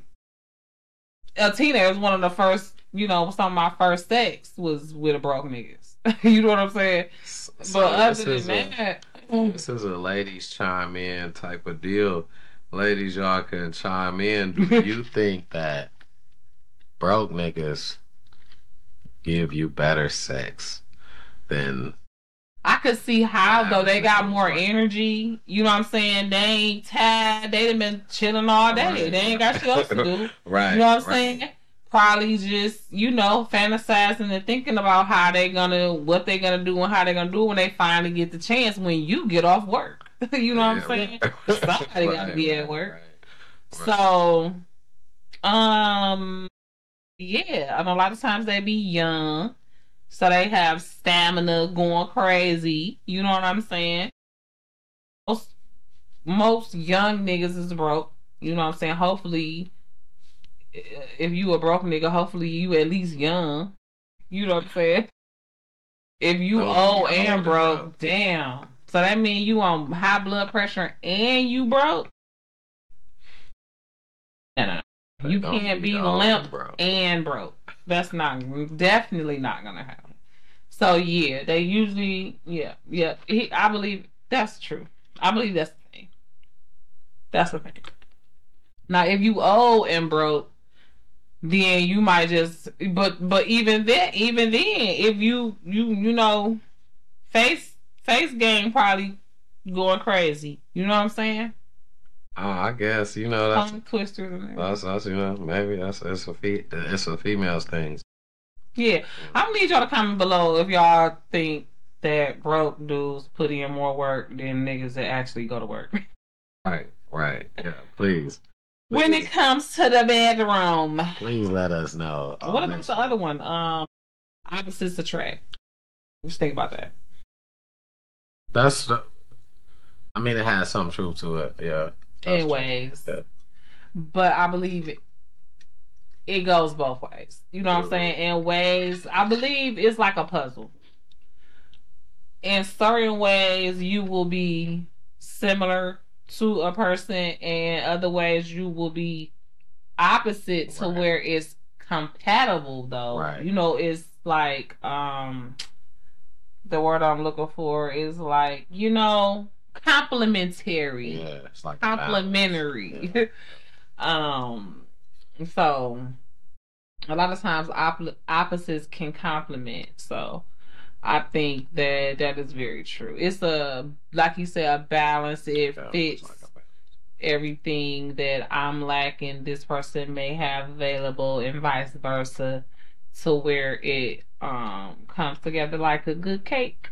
a teenager was one of the first, you know, some of my first sex was with a broke niggas. You know what I'm saying? So But other this than is a, that, this is a ladies chime in type of deal. Ladies, y'all can chime in. Do you think that broke niggas give you better sex than I could see how though they got more energy. You know what I'm saying? They ain't tired. They done been chilling all day. Right. They ain't got shit else to do. right? You know what I'm right. saying? probably just, you know, fantasizing and thinking about how they gonna, what they gonna do and how they gonna do when they finally get the chance when you get off work. You know what yeah, I'm saying? Right. Somebody right, gotta be right, at work. Right, right. So, um, yeah, and a lot of times they be young, so they have stamina going crazy. You know what I'm saying? Most, most young niggas is broke. You know what I'm saying? Hopefully, if you a broke nigga, hopefully you at least young. You know what I'm saying? If you old and broke, damn. So that means you on high blood pressure and you broke? No, no, no. You can't be limp and broke. That's not, definitely not gonna happen. So yeah, they usually, yeah, yeah. He, I believe that's true. I believe that's the thing. That's the thing. Now, if you old and broke, then you might just, but but even then, even then, if you you you know, face face game probably going crazy. You know what I'm saying? Oh, I guess you know that's tongue twisters. And that's, that's you know maybe that's it's a fe- it's a female's thing. Yeah, I'm gonna need y'all to comment below if y'all think that broke dudes put in more work than niggas that actually go to work. Right, right, yeah, please. Please. When it comes to the bedroom, please let us know. What about the other one? Um, opposites attract. Just think about that. That's, I mean, it has some truth to it. Yeah. Anyways, yeah. But I believe it. It goes both ways. You know what I'm saying? In ways, I believe it's like a puzzle. In certain ways, you will be similar to a person, and other ways you will be opposite to right. Where it's compatible though. Right. You know, it's like um the word I'm looking for is like, you know, complementary. Yeah, it's like complementary. Yeah. um so a lot of times op- opposites can complement. So I think that that is very true. It's a, like you said, a balance. It yeah, fits like balance. Everything that I'm lacking, this person may have available, and vice versa, to where it um comes together like a good cake.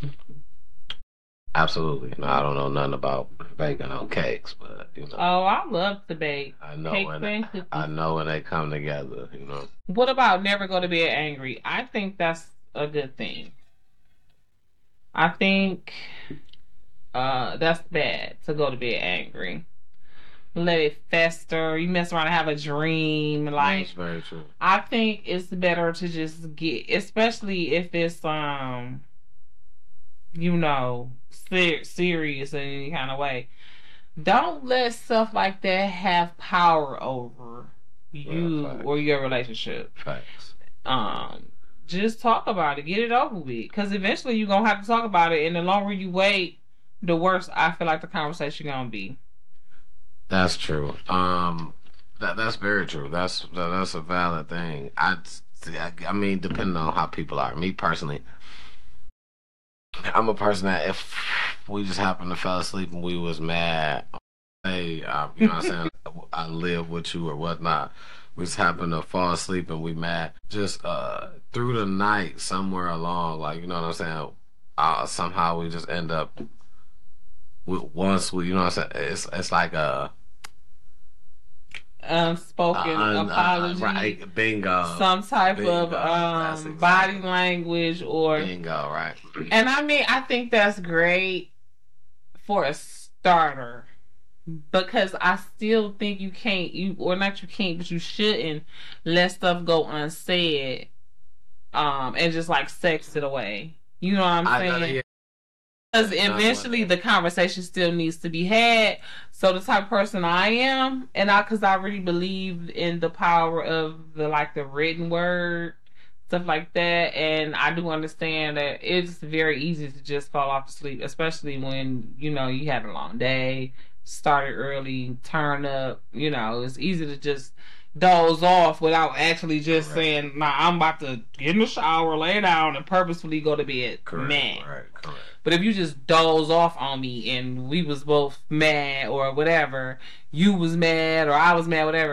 Absolutely. No, I don't know nothing about baking on cakes, but you know. Oh, I love to bake. I know cakes when and they, I know when they come together. You know. What about never go to bed angry? I think that's a good thing. I think uh, that's bad to go to bed angry. Let it fester. You mess around and have a dream. Like, that's very true. I think it's better to just get, especially if it's um, you know, ser- serious in any kind of way. Don't let stuff like that have power over you yeah, or your relationship. Facts. Um. Just talk about it. Get it over with. Because eventually you're going to have to talk about it. And the longer you wait, the worse I feel like the conversation going to be. That's true. Um, that That's very true. That's that, that's a valid thing. I, I mean, depending on how people are. Me personally, I'm a person that if we just happened to fall asleep and we was mad, hey, uh, you know what I'm saying? I live with you or whatnot. We just happen to fall asleep and we mad. Just uh, through the night, somewhere along, like, you know what I'm saying? Uh, somehow we just end up with once we, you know what I'm saying? It's it's like a unspoken uh, apology, uh, right? Bingo. Some type Bingo. of um, exactly. body language or bingo, right? And I mean, I think that's great for a starter. Because I still think you can't, you or not you can't, but you shouldn't let stuff go unsaid, um, and just like sex it away. You know what I'm I saying? Because eventually the conversation still needs to be had. So the type of person I am, and I, because I really believe in the power of the like the written word, stuff like that, and I do understand that it's very easy to just fall off to sleep, especially when you know you had a long day. Started early, turn up, you know, it's easy to just doze off without actually just correct. Saying, nah, I'm about to get in the shower, lay down, and purposefully go to bed. Correct. Mad. Right, correct. But if you just doze off on me and we was both mad or whatever, you was mad or I was mad, whatever,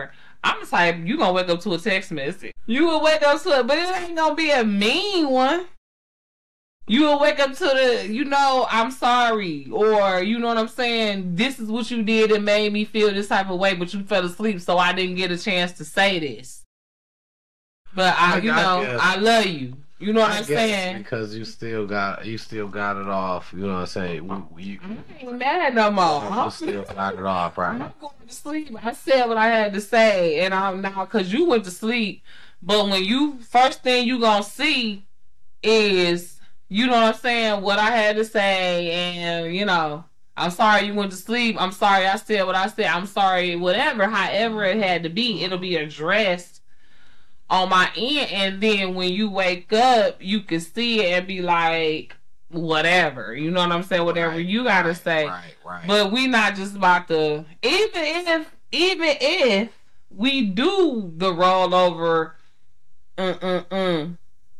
I'm the type, you gonna wake up to a text message. You will wake up to it, but it ain't gonna be a mean one. You will wake up to the, you know, I'm sorry. Or, you know what I'm saying? This is what you did that made me feel this type of way, but you fell asleep, so I didn't get a chance to say this. But, I, you know, I, I love you. You know what I I'm saying? Because you still got you still got it off. You know what I'm saying? We, you, I ain't mad no more. You still got it off, right? I'm going to sleep. I said what I had to say, and I'm now because you went to sleep. But when you first thing you gonna see is, you know what I'm saying, what I had to say, and you know, I'm sorry you went to sleep. I'm sorry I said what I said. I'm sorry, whatever, however it had to be, it'll be addressed on my end, and then when you wake up, you can see it and be like, whatever, you know what I'm saying? Whatever right, you gotta right, say. Right, right. But we not just about to, even if, even if we do the rollover, mm mm mm,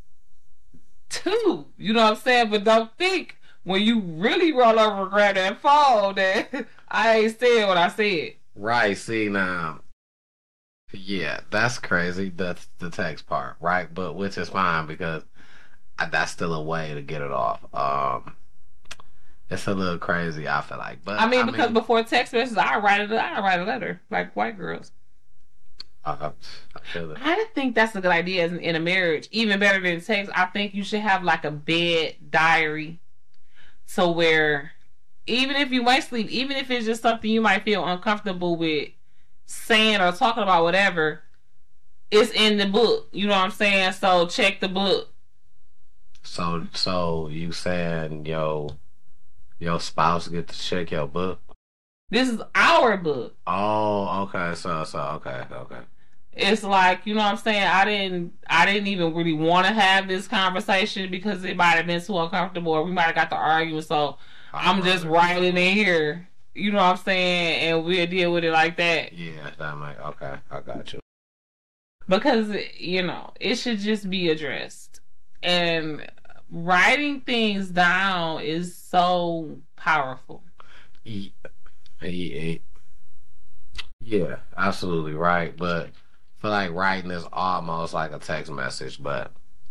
too, you know what I'm saying? But don't think when you really roll over, grab that phone, that I ain't said what I said. Right. See now. Yeah, that's crazy. That's the text part, right? But which is fine because that's still a way to get it off. Um, it's a little crazy, I feel like. But I mean, I because mean, before text messages, I write a, I write a letter like white girls. Uh, I feel it. I think that's a good idea in, in a marriage. Even better than text, I think you should have like a bed diary, so where even if you might sleep, even if it's just something you might feel uncomfortable with saying or talking about, whatever, it's in the book. You know what I'm saying? So check the book. So, so you saying yo, your spouse get to check your book? This is our book. Oh, okay. So, so okay, okay. It's like, you know what I'm saying? I didn't, I didn't even really want to have this conversation because it might have been too uncomfortable, or we might have got to arguing. So I'm just writing in here. You know what I'm saying? And we'll deal with it like that. Yeah, that might, okay, I got you. Because, you know, it should just be addressed. And writing things down is so powerful. Yeah, yeah, yeah, absolutely right. But I feel like writing is almost like a text message, but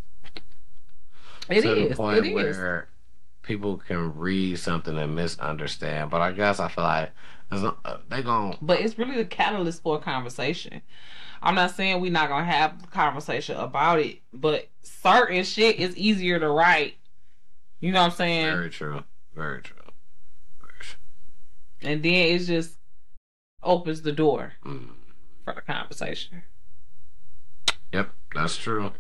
it to is. the point it where is. people can read something and misunderstand. But I guess I feel like no, uh, they gon' But it's really the catalyst for a conversation. I'm not saying we're not gonna have a conversation about it, but certain shit is easier to write. You know what I'm saying? Very true. Very true. Very true. And then it just opens the door mm. for the conversation. Yep, that's true.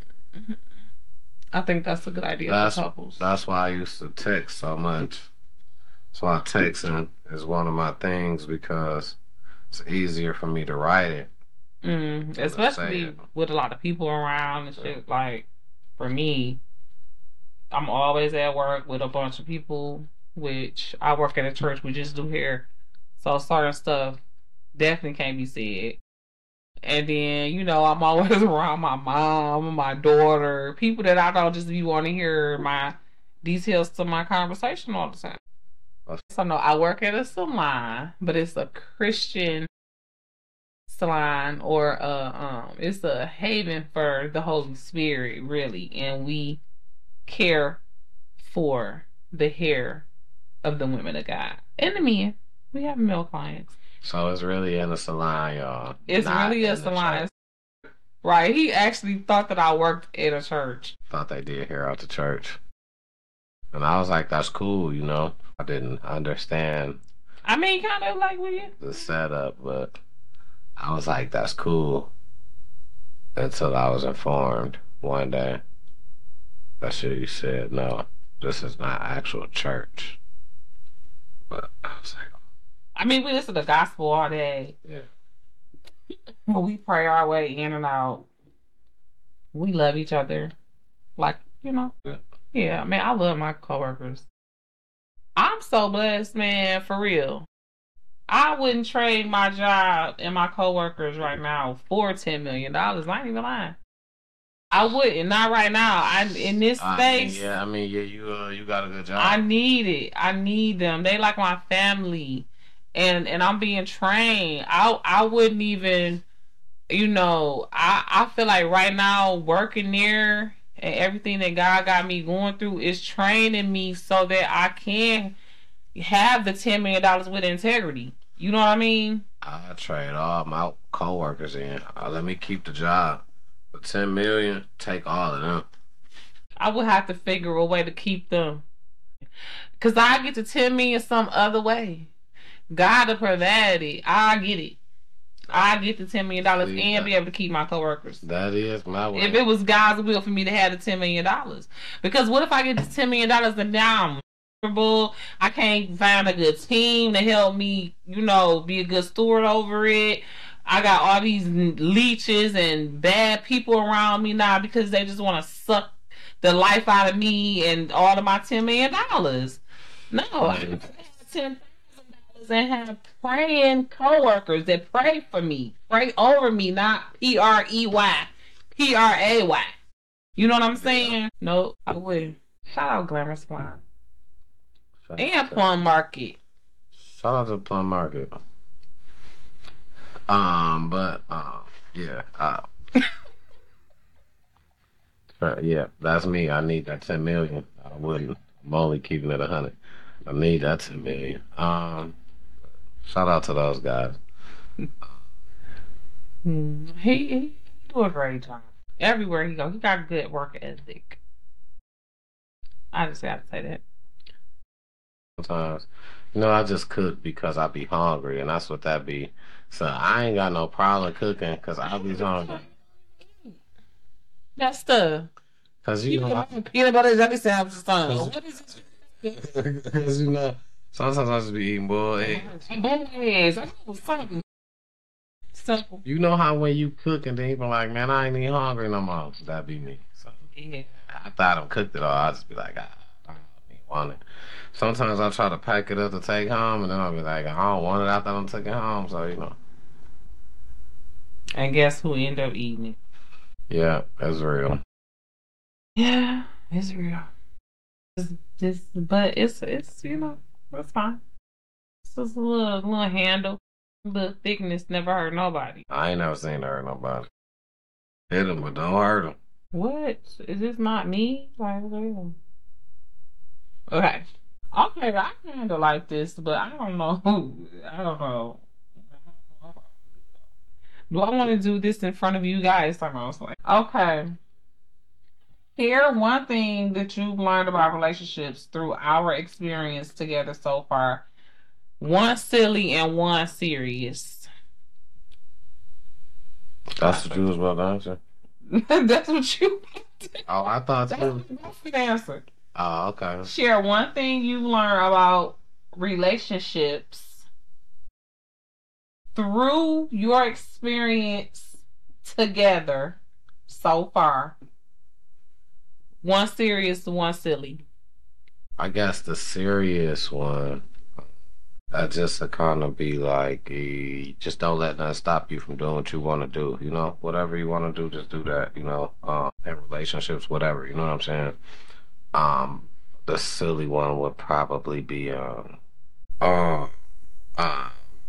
I think that's a good idea that's, for couples. That's why I used to text so much. That's why texting is one of my things, because it's easier for me to write it. Mm, especially with a lot of people around and shit. Like, for me, I'm always at work with a bunch of people, which I work at a church, we just do hair. So certain stuff definitely can't be said. And then, you know, I'm always around my mom, my daughter, people that I don't just be wanting to hear my details to my conversation all the time. So, no, I work at a salon, but it's a Christian salon, or uh, um, it's a haven for the Holy Spirit, really. And we care for the hair of the women of God and the men. We have male clients. So it's really in a salon, y'all. It's really a salon. Right. He actually thought that I worked at a church. Thought they did hair out the church. And I was like, that's cool, you know. I didn't understand. I mean, kind of like with you. The setup, but I was like, that's cool. Until I was informed one day that she said, no, this is not actual church. But I was like, I mean, we listen to gospel all day. Yeah. We pray our way in and out. We love each other. Like, you know. Yeah. Yeah, I mean, I love my coworkers. I'm so blessed, man, for real. I wouldn't trade my job and my coworkers right now for ten million dollars. I ain't even lying. I wouldn't. Not right now. I in this space. I mean, yeah, I mean, yeah, you uh, you got a good job. I need it. I need them. They like my family. And and I'm being trained. I I wouldn't even you know, I, I feel like right now working there and everything that God got me going through is training me so that I can have the ten million dollars with integrity. You know what I mean? I trade all my coworkers in. Uh, let me keep the job. For ten million, take all of them. I would have to figure a way to keep them. Cause I get to ten million some other way. God to provide it. I get it. I get the ten million dollars See, and that, be able to keep my coworkers. that is my way. If it was God's will for me to have the ten million dollars, because what if I get the ten million dollars and now I'm miserable? I can't find a good team to help me, you know, be a good steward over it. I got all these leeches and bad people around me now because they just want to suck the life out of me and all of my ten million dollars. No, I ten thousand dollars and have praying coworkers that pray for me, pray over me, not P R E Y, P R A Y. You know what I'm saying? No, I would. Shout out Glamour Salon and Plum Market. Shout out to Plum Market. Um, but um, yeah, uh, yeah, that's me. I need that ten million. I wouldn't. I'm only keeping it a hundred. I need that ten million. Um, shout out to those guys. Hmm. He he do a great job everywhere he go. He got a good work ethic. I just gotta say that. Sometimes, you know, I just cook because I be hungry, and that's what that be. So I ain't got no problem cooking because I be hungry. That stuff. Cause you, you know, I, peanut butter jelly sandwich or something. What is it? Cause you know, sometimes I just be eating boiled eggs. Boiled eggs. I know something. Simple. You know how when you cook and then you be like, man, I ain't even hungry no more. So that be me. So yeah. After I done cooked it all, I just be like, ah, I don't even want it. Sometimes I try to pack it up to take home, and then I'll be like, I don't want it after I done took it home. So you know. And guess who ended up eating it? Yeah, that's real. Yeah, it's real. It's just, but it's it's you know it's fine. It's just a little little handle, little thickness. Never hurt nobody. I ain't never seen it hurt nobody. Hit him, but don't hurt him. What is this? Not me? Like okay, okay. I can handle like this, but I don't know who. I don't know. Do I want to do this in front of you guys? I was like, okay. Here, one thing that you've learned about relationships through our experience together so far. One silly and one serious. That's what you was about to answer? That's what you Oh, I thought that was the answer. Oh, okay. Share one thing you learned about relationships through your experience together so far. One serious, one silly. I guess the serious one, that just to kind of be like, eh, just don't let nothing stop you from doing what you want to do. You know, whatever you want to do, just do that. You know, um, in relationships, whatever. You know what I'm saying? Um, the silly one would probably be, um, uh, uh,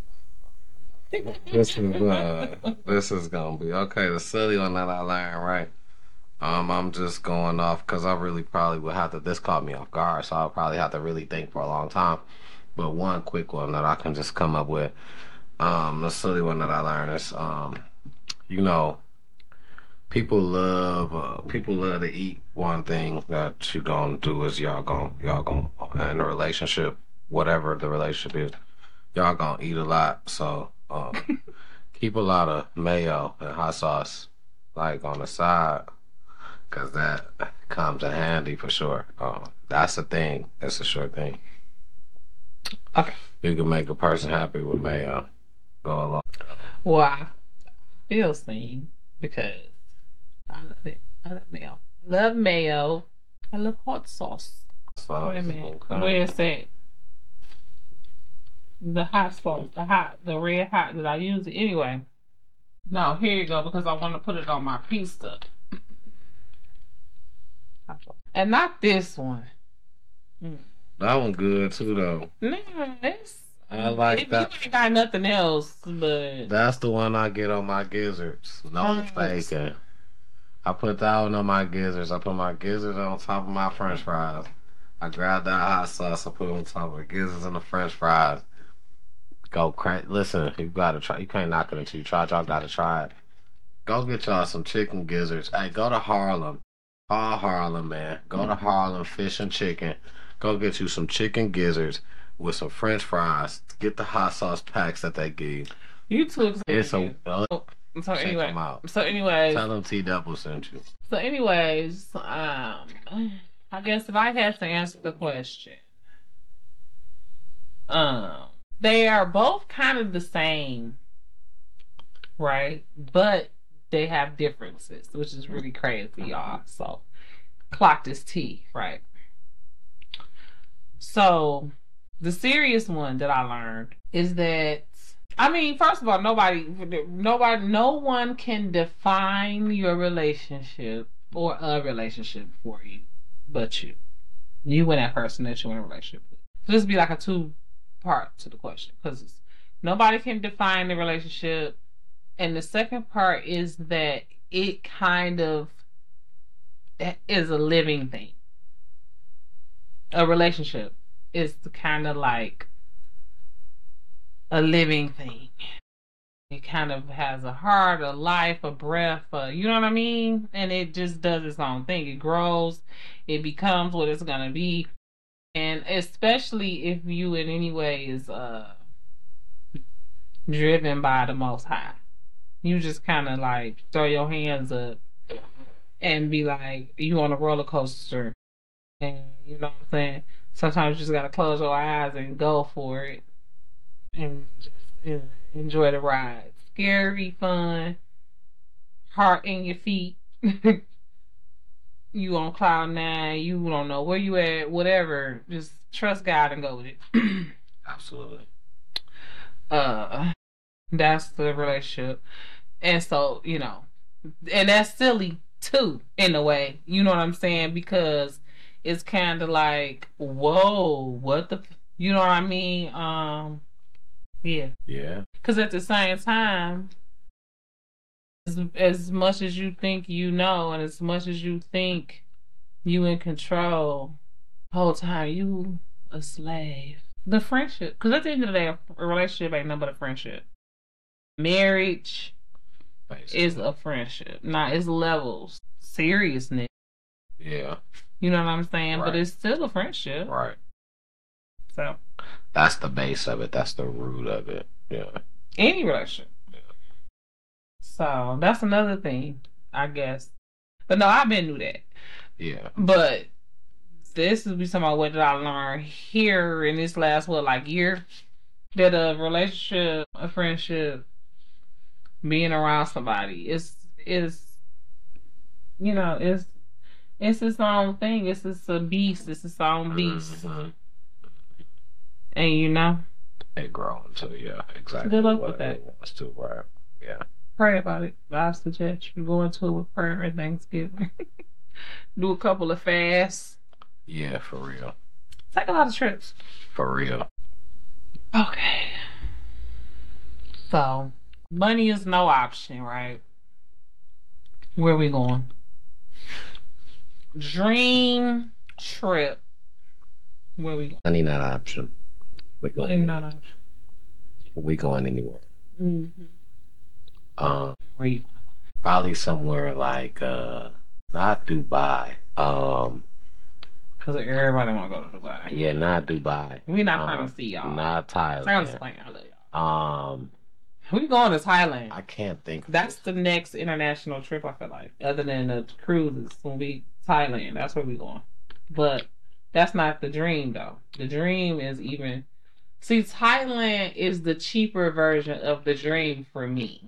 this is uh, this is gonna be okay. The silly one that I learned, right? Um, I'm just going off because I really probably would have to. This caught me off guard, so I'll probably have to really think for a long time. But one quick one that I can just come up with, um, the silly one that I learned is, um, you know, people love uh, people love to eat. One thing that you gonna do is y'all gonna y'all gonna in a relationship, whatever the relationship is, y'all gonna eat a lot. So um, keep a lot of mayo and hot sauce like on the side, cause that comes in handy for sure. Um, that's a thing. That's a sure thing. Okay. You can make a person happy with mayo. Go along. Well, I feel seen because I love it. I love mayo. I love mayo. I love hot sauce. So, Wait a minute. okay. Where is that? The hot sauce, the hot, the red hot that I use it anyway. No, here you go because I want to put it on my pizza. And not this one. Mm. That one good too though. No, it's I like If that. you ain't got nothing else, but That's the one I get on my gizzards. No faking. I put that one on my gizzards. I put my gizzards on top of my French fries. I grab that hot sauce. I put it on top of the gizzards and the French fries. Go crank. Listen, you gotta try. You can't knock it until you try. Y'all gotta try it. Go get y'all some chicken gizzards. Hey, go to Harlem. Call Harlem, man. Go to Harlem Fish and Chicken. Go get you some chicken gizzards with some French fries. Get the hot sauce packs that they give. You too excited. It's a. Uh, so check anyway, them out. so anyways, Tell them T Double sent you. So anyways, um, I guess if I had to answer the question, um, they are both kind of the same, right? But they have differences, which is really crazy, y'all. So clock this T, right? So the serious one that I learned is that, I mean, first of all, nobody, nobody, no one can define your relationship or a relationship for you, but you, you and that person that you're in a relationship with. So this would be like a two part to the question, because nobody can define the relationship, and the second part is that it kind of is a living thing. A relationship is kind of like a living thing. It kind of has a heart, a life, a breath, a, you know what I mean? And it just does its own thing. It grows, it becomes what it's gonna be. And especially if you in any way is uh driven by the Most High. You just kind of like throw your hands up and be like, you on a roller coaster. And you know what I'm saying? Sometimes you just gotta close your eyes and go for it. And just uh, enjoy the ride. Scary, fun, heart in your feet. You on cloud nine. You don't know where you at. Whatever. Just trust God and go with it. Absolutely. Uh, that's the relationship, and so you know, and that's silly too in a way. You know what I'm saying? Because it's kind of like, whoa, what the, you know what I mean? Um. Yeah. Yeah. Because at the same time, as, as much as you think you know, and as much as you think you in control, the whole time you a slave. The friendship, because at the end of the day, a relationship ain't nothing but a friendship. Marriage Basically. is a friendship. Now it's levels, seriousness. Yeah. You know what I'm saying? Right. But it's still a friendship. Right. So. That's the base of it. That's the root of it. Yeah. Any relationship. Yeah. So that's another thing, I guess. But no, I've been through that. Yeah. But this is be something about what did I learn here in this last what like year, that a relationship, a friendship, being around somebody is is you know it's it's its own thing. It's it's a beast. It's its own beast. Mm-hmm. And you know, it grows into yeah, exactly. Good luck with that. It wants to, right? Yeah. Pray about it. I suggest you go into it with prayer and Thanksgiving. Do a couple of fasts. Yeah, for real. Take a lot of trips. For real. Okay. So, money is no option, right? Where we going? Dream trip. Where we going? Money not option. We going, not option. We going anywhere. Mm-hmm. Um, Where you? Probably somewhere like uh, not Dubai. Um, Cause everybody want to go to Dubai. Yeah, not Dubai. We not um, trying to see y'all. Not Thailand. I'm just playing. I love y'all. Um, we going to Thailand. I can't think. That's the next international trip. I feel like, other than the cruises, when we Thailand, that's where we going. But that's not the dream, though. The dream is even. See, Thailand is the cheaper version of the dream for me.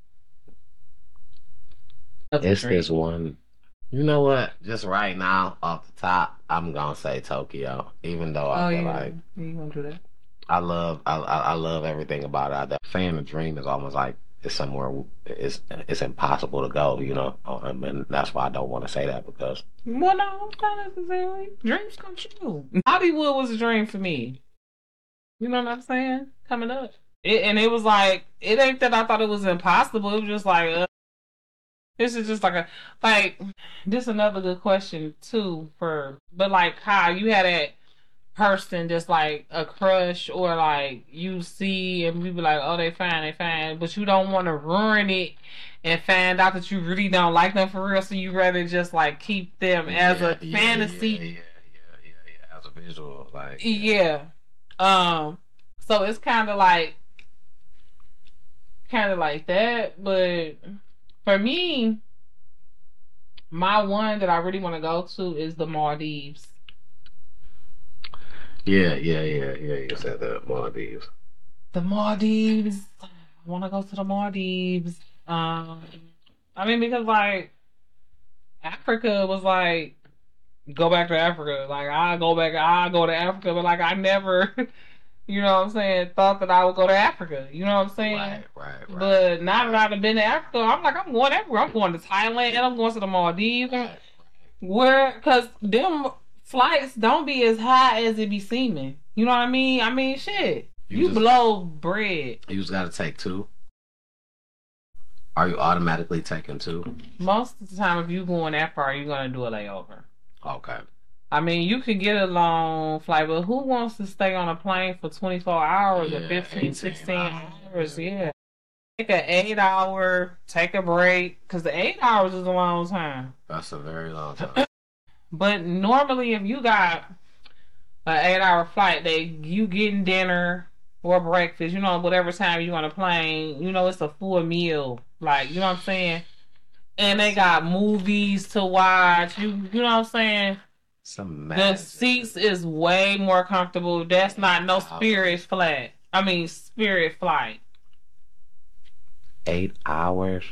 It's this one. You know what? Just right now, off the top, I'm gonna say Tokyo. Even though I oh, feel yeah. like you gonna do that? I love, I, I, I love everything about it. That saying the dream is almost like it's somewhere it's it's impossible to go. You know, and that's why I don't want to say that because. Well, no, not necessarily. Dreams come true. Hollywood was a dream for me. You know what I'm saying? Coming up. It, and it was like, it ain't that I thought it was impossible. It was just like, uh, this is just like a, like, this is another good question too for, but like how you had that person just like a crush or like you see and we be like, oh, they fine, they fine, but you don't want to ruin it and find out that you really don't like them for real, so you rather just like keep them as Yeah, a yeah, fantasy. yeah, yeah, yeah, yeah, yeah. As a visual, like Yeah. Um. So it's kind of like, kind of like that, but for me, my one that I really want to go to is the Maldives. yeah, yeah, yeah, yeah. You said the Maldives. The Maldives. I want to go to the Maldives. Um, I mean, because like Africa was like, go back to Africa. Like I go back, I go to Africa, but like I never, you know what I'm saying, thought that I would go to Africa. You know what I'm saying? Right, right, right. But now that I've been to Africa, I'm like, I'm going everywhere. I'm going to Thailand and I'm going to the Maldives. Right. Where, cause them flights don't be as high as it be seeming. You know what I mean? I mean, shit. You, You just, blow bread. you just got to take two. Are you automatically taking two? Most of the time, if you going that far, you're gonna do a layover. Okay. I mean, you can get a long flight, but who wants to stay on a plane for twenty-four hours Yeah, or fifteen, eighteen sixteen hours. hours? Yeah. Take an eight hour, take a break, because the eight hours is a long time. That's a very long time. But normally, if you got an eight hour flight, they you getting dinner or breakfast, you know, whatever time you on a plane, you know, it's a full meal. Like, you know what I'm saying? And they got movies to watch. You you know what I'm saying? Some The magic. seats is way more comfortable. That's not no Spirit flight. I mean Spirit flight. Eight hours.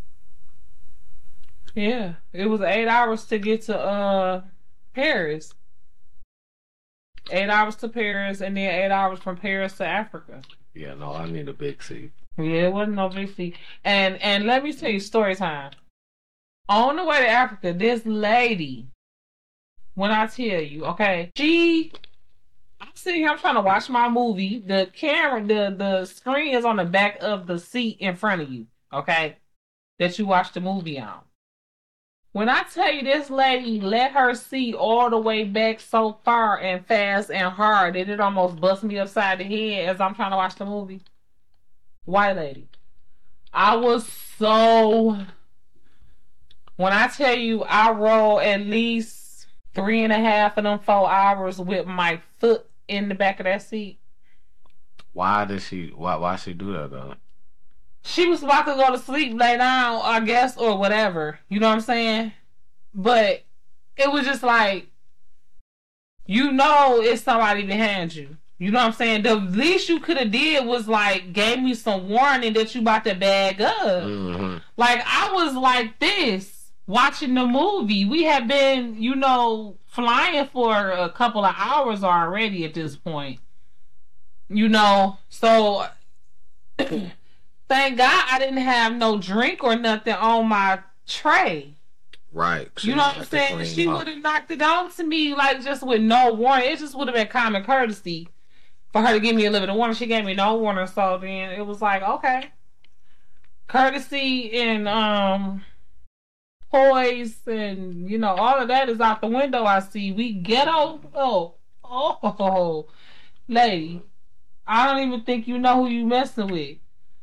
Yeah, it was eight hours to get to uh Paris. Eight hours to Paris, and then eight hours from Paris to Africa. Yeah, no, I need a big seat. Yeah, it wasn't no big seat. And and let me tell you story time. On the way to Africa, this lady, when I tell you, okay, she, I'm sitting here, I'm trying to watch my movie. The camera, the, the screen is on the back of the seat in front of you, okay, that you watch the movie on. When I tell you this lady let her seat all the way back so far and fast and hard that it almost bust me upside the head as I'm trying to watch the movie. White lady. I was so... When I tell you I roll at least three and a half of them four hours with my foot in the back of that seat. Why did she? Why? Why she do that though? She was about to go to sleep, lay down, I guess, or whatever. You know what I'm saying? But it was just like, you know, it's somebody behind you. You know what I'm saying? The least you could have did was like gave me some warning that you about to bag up. Mm-hmm. Like I was like this. Watching the movie, we have been, you know, flying for a couple of hours already at this point. You know, so thank God I didn't have no drink or nothing on my tray. Right. She you know what I'm saying? She would have knocked it on to me like just with no warning. It just would have been common courtesy for her to give me a little bit of warning. She gave me no warning, so then it was like, okay. Courtesy and um poise and you know all of that is out the window. I see we ghetto. Oh, oh, lady, I don't even think you know who you messing with.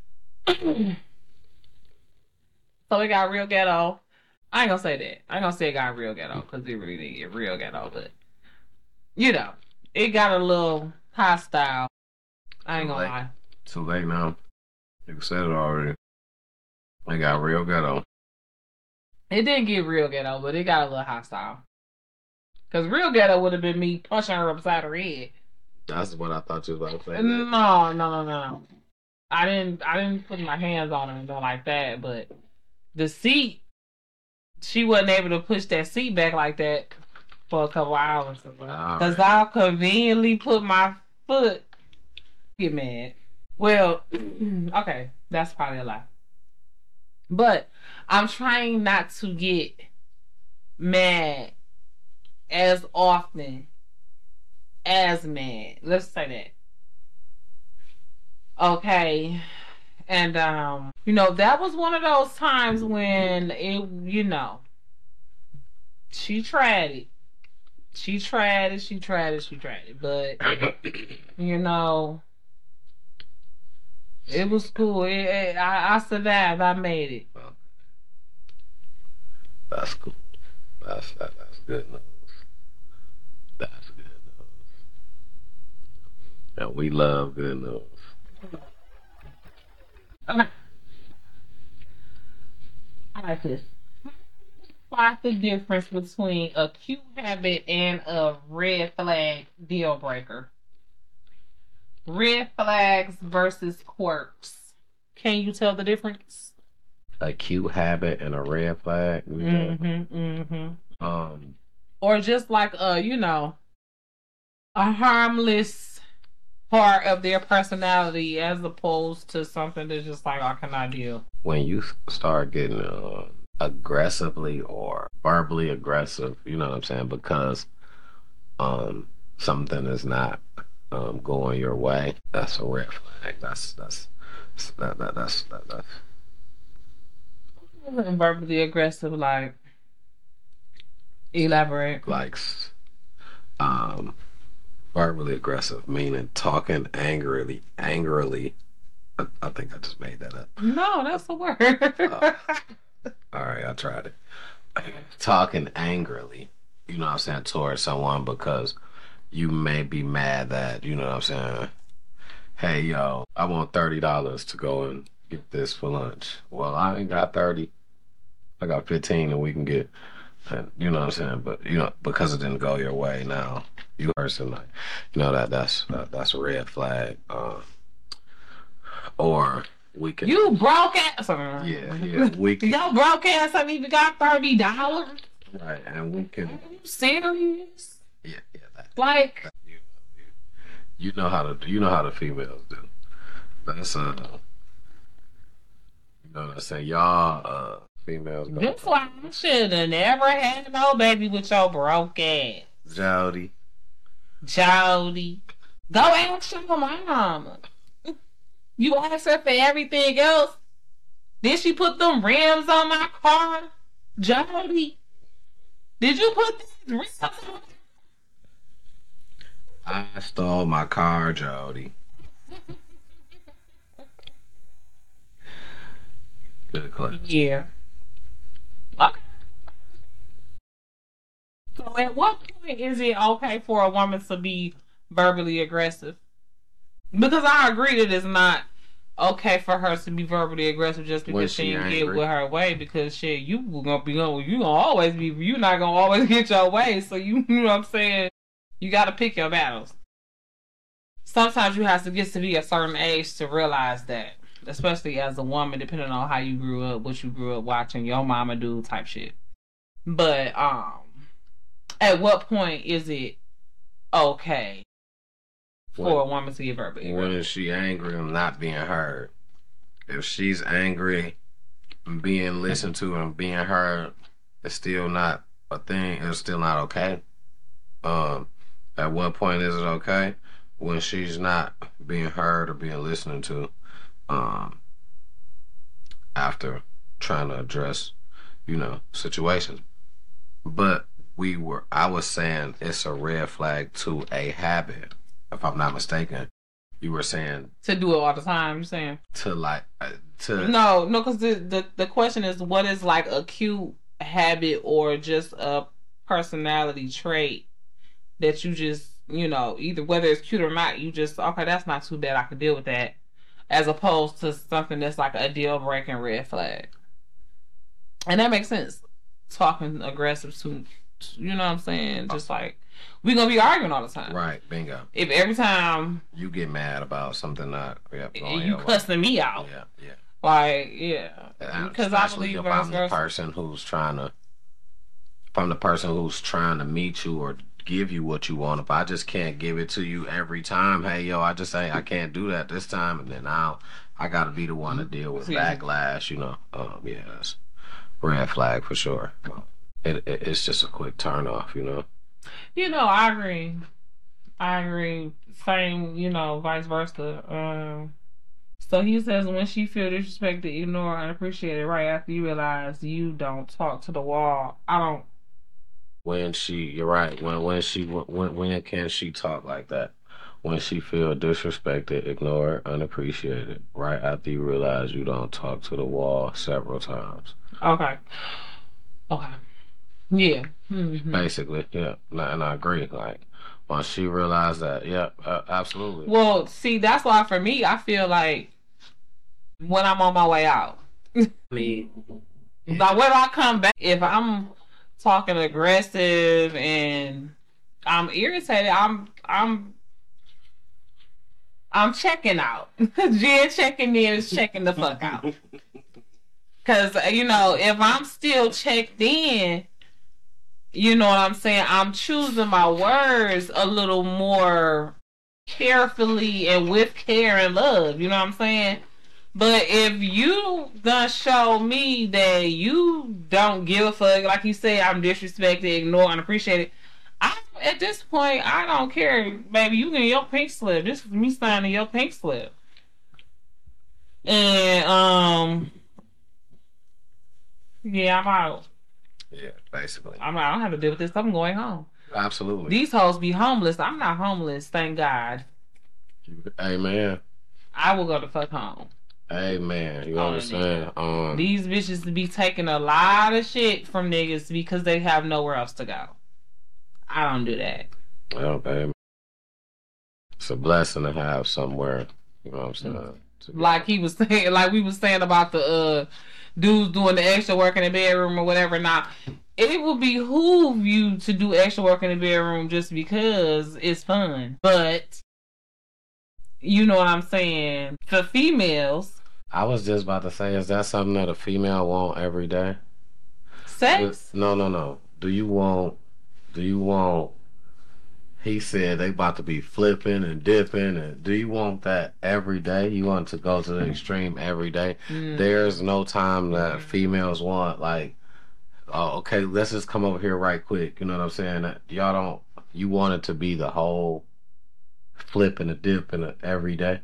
So it got real ghetto. I ain't gonna say that. I ain't gonna say it got real ghetto because it really didn't get real ghetto, but you know it got a little hostile. I ain't gonna lie. Too late now. You said it already. It got real ghetto. It didn't get real ghetto, but it got a little hostile. Cause real ghetto would have been me punching her upside her head. That's what I thought you was about to say. No, no, no, no. I didn't. I didn't put my hands on her and nothing like that. But the seat, she wasn't able to push that seat back like that for a couple hours. Cause I conveniently put my foot. Get mad. Well, okay, that's probably a lie. But I'm trying not to get mad as often as mad. Let's say that. Okay. And um, you know, that was one of those times when it, you know, she tried it. She tried it, she tried it, she tried it. But you know, it was cool. It, it, I, I survived. I made it. Well, that's cool. That's that, that's good news. That's good news. And we love good news. I like this. What's the difference between a cute habit and a red flag deal breaker? Red flags versus quirks. Can you tell the difference? A cute habit and a red flag. Mm-hmm, mm-hmm. Um, or just like a, you know, a harmless part of their personality as opposed to something that's just like, I cannot deal. When you start getting uh, aggressively or verbally aggressive, you know what I'm saying, because um something is not um going your way, that's a red flag. That's that's that, that that's that, that's verbally aggressive, like elaborate. like um verbally aggressive, meaning talking angrily, angrily. I, I think I just made that up. No, that's a word. uh, all right, I tried it. Talking angrily, you know what I'm saying, towards someone because you may be mad that, you know what I'm saying, hey, yo, I want thirty dollars to go and get this for lunch. Well, I ain't got thirty. I got fifteen and we can get, and you know what I'm saying? But, you know, because it didn't go your way now, you person, like, you know, that that's that, that's a red flag. Uh, or we can. You broke ass. Yeah, yeah. We can. Yo, broke ass, I even got thirty dollars. Right, and we can. Are you serious? Yeah, yeah. That, like. That, you, you, you know how to, you know how the females do. That's, uh, you know what I'm saying? Y'all, uh, females. That's why I should have never had no baby with your broke ass. Jody. Jody. Go ask your mama. You asked her for everything else. Did she put them rims on my car? Jody. Did you put these rims on? I stole my car, Jody. Good class. Yeah. Okay. So at what point is it okay for a woman to be verbally aggressive? Because I agree that it's not okay for her to be verbally aggressive just because she didn't get with her way. Because shit, you gonna be gonna you gonna always be you not gonna always get your way. So you, you know what I'm saying? You gotta pick your battles. Sometimes you have to get to be a certain age to realize that, especially as a woman, depending on how you grew up, what you grew up watching your mama do type shit. But um, at what point is it okay for when, a woman to get verbally? When is she angry and not being heard? If she's angry and being listened to and being heard, it's still not a thing. It's still not okay. Um, at what point is it okay? When she's not being heard or being listened to, um, after trying to address, you know, situations. But we were, I was saying it's a red flag to a habit, if I'm not mistaken. You were saying to do it all the time. You saying to like uh, to no, no, because the, the the question is what is like a cute habit or just a personality trait that you just, you know, either whether it's cute or not, you just okay, that's not too bad. I can deal with that, as opposed to something that's like a deal breaking red flag, and that makes sense. Talking aggressive to, you know what I'm saying? Just like we gonna be arguing all the time, right? Bingo. If every time you get mad about something not, yeah, you cussing me out, yeah, yeah, like yeah, because I believe if I'm the person who's trying to, if I'm the person who's trying to meet you or give you what you want, if I just can't give it to you every time, hey yo, I just say I can't do that this time, and then I'll I gotta be the one to deal with backlash, you know. Um, yeah, that's red flag for sure. It, it it's just a quick turn off, you know. You know, I agree. I agree. Same, you know, vice versa. Um, So he says when she feel disrespected, ignored, unappreciated, right after you realize you don't talk to the wall. I don't. When she, you're right. When when she when when can she talk like that? When she feel disrespected, ignored, unappreciated, right after you realize you don't talk to the wall several times. Okay. Okay. Yeah. Mm-hmm. Basically, yeah. And I agree. Like once she realized that, yeah, uh, absolutely. Well, see, that's why for me, I feel like when I'm on my way out, me, like when I come back, if I'm talking aggressive and I'm irritated, I'm I'm I'm checking out. Jen checking in is checking the fuck out. Cause you know, if I'm still checked in, you know what I'm saying, I'm choosing my words a little more carefully and with care and love. You know what I'm saying? But if you gonna show me that you don't give a fuck, like you say, I'm disrespected, ignored, unappreciated, I at this point I don't care, baby. You get your pink slip. This is me signing your pink slip, and um, yeah, I'm out. Yeah, basically. I'm not, I don't have to deal with this. I'm going home. Absolutely. These hoes be homeless. I'm not homeless, thank God. Amen. I will go the fuck home. Amen. You understand? Um, These bitches be taking a lot of shit from niggas because they have nowhere else to go. I don't do that. Well, baby, it's a blessing to have somewhere. You know what I'm saying? Like he was saying, like we was saying about the uh, dudes doing the extra work in the bedroom or whatever. Now, it will behoove you to do extra work in the bedroom just because it's fun. But you know what I'm saying? For females, I was just about to say, is that something that a female want every day? Sex? No, no, no. Do you want? Do you want? He said they about to be flipping and dipping, and do you want that every day? You want to go to the extreme every day? Mm. There's no time that females want like, oh, okay, let's just come over here right quick. You know what I'm saying? Y'all don't. You want it to be the whole flip and a dip and a every day.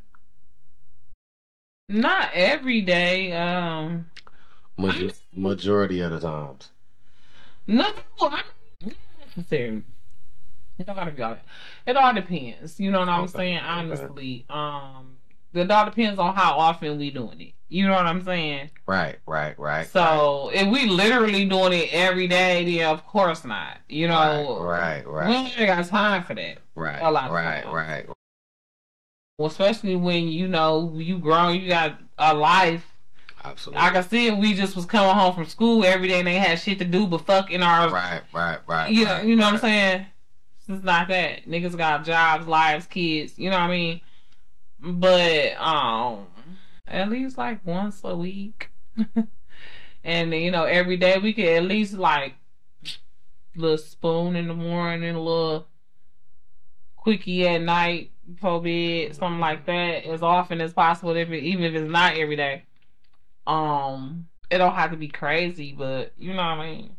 Not every day. Um, Major- majority of the times. No, I'm necessary. It don't gotta be all that. It all depends. You know what I'm okay. saying? Honestly, okay. um, it all depends on how often we doing it. You know what I'm saying? Right, right, right. So right. if we literally doing it every day, then of course not. You know, right, right, right. We ain't got time for that. Right, a lot right, of right. Well, especially when you know you grown, you got a life. Absolutely. I can see if we just was coming home from school every day and they had shit to do but fuck in our right, right, right. You right, know, you know right. what I'm saying? It's not that niggas got jobs, lives, kids. You know what I mean? But um, at least like once a week, and you know every day we could at least like little spoon in the morning, a little quickie at night before bed, something like that, as often as possible. If it, even if it's not every day. Um, it don't have to be crazy, but you know what I mean.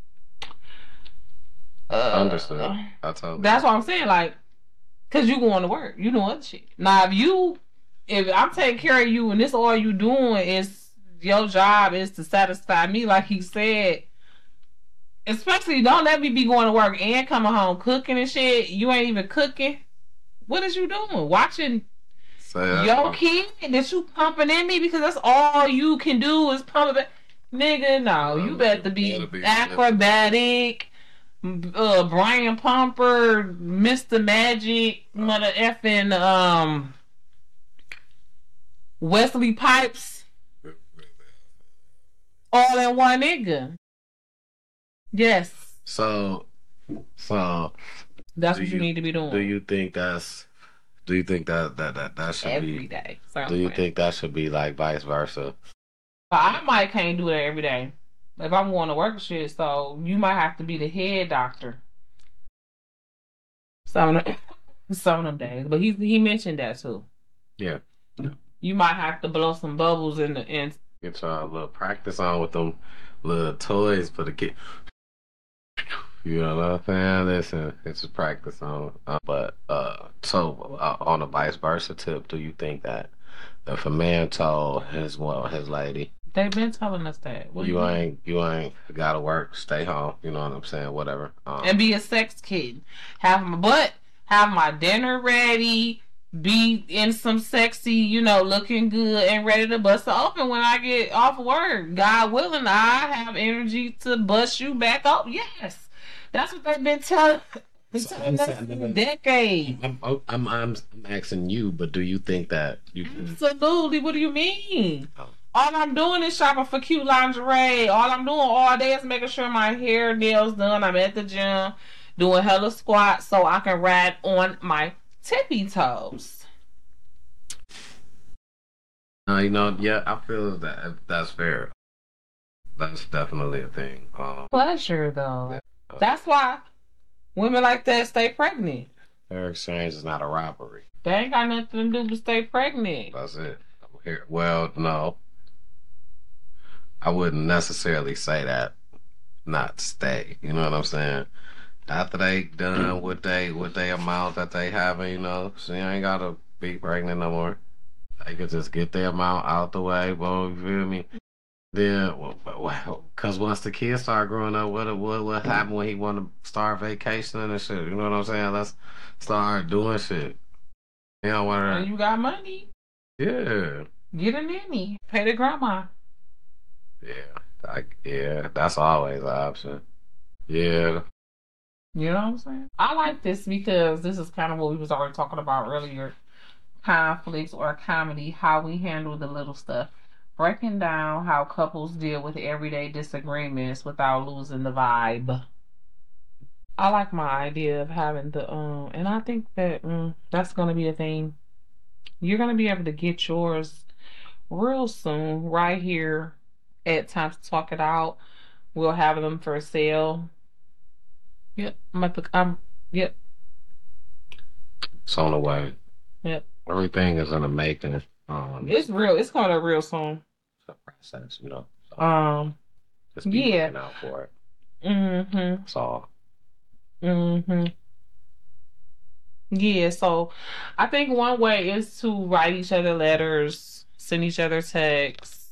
Uh, Understood. I totally. That's what I'm saying, like, cause you going to work, you doing other shit. Now, if you, if I'm taking care of you and this all you doing is your job is to satisfy me, like he said. Especially, don't let me be going to work and coming home cooking and shit. You ain't even cooking. What is you doing? Watching so your kid that you pumping in me because that's all you can do is pump it. Nigga, no, you better be, be acrobatic. Uh, Brian Pumper, Mister Magic, mother effing um, Wesley Pipes, all in one nigga. Yes. So, so that's what you, you need to be doing. Do you think that's? Do you think that that that, that should every be every day? Do you think that should be like vice versa? I might can't do that every day if I'm going to work and shit. So you might have to be the head doctor. Some of them, some of them days, but he he mentioned that too. Yeah. You might have to blow some bubbles in the in. Get y'all a little practice on with them little toys for the kid. You know what I'm saying? Listen, it's a practice on. Uh, but uh, so uh, on a vice versa tip, do you think that If a man told his well his lady, They've been telling us that. What do you you mean? ain't you ain't gotta work, stay home. You know what I'm saying? Whatever. And Um, be a sex kid. Have my butt, have my dinner ready, be in some sexy, you know, looking good and ready to bust it open when I get off work. God willing, I have energy to bust you back up. Yes. That's what they've been telling, been so telling I'm us saying for that decades. I'm, I'm I'm I'm asking you, but do you think that you? Absolutely. What do you mean? Oh, All I'm doing is shopping for cute lingerie. All I'm doing all day is making sure my hair, nails done. I'm at the gym doing hella squats so I can ride on my tippy toes. no, you know, yeah, I feel that that's fair. That's definitely a thing. Um, Pleasure though. uh, That's why women like that stay pregnant. fair exchange is not a robbery. They ain't got nothing to do but stay pregnant. That's it. I'm here. Well, no, I wouldn't necessarily say that. Not stay. You know what I'm saying? After they done what they what they amount that they having, you know, so you ain't gotta be pregnant no more. They could just get their amount out the way, boy. You feel me? Then, because once the kids start growing up, what what what happened when he want to start vacationing and shit? You know what I'm saying? Let's start doing shit. You know what? When you got money, Yeah, get a nanny. Pay the grandma. yeah, like yeah. That's always an option. Yeah. You know what I'm saying? I like this because this is kind of what we was already talking about earlier. Conflicts or comedy, how we handle the little stuff. Breaking down how couples deal with everyday disagreements without losing the vibe. I like my idea of having the um, and I think that mm, that's gonna be a thing. You're gonna be able to get yours real soon, right here at Time to Talk It Out. We'll have them for sale. Yep, I'm at the, I'm, yep, It's on the way. yep. Everything is in the making. Um, It's real. It's coming up real soon. it's a process, you know. So Um, just be yeah. looking out for it. Mm-hmm. That's all. Mm-hmm. Yeah, so I think one way is to write each other letters, send each other texts.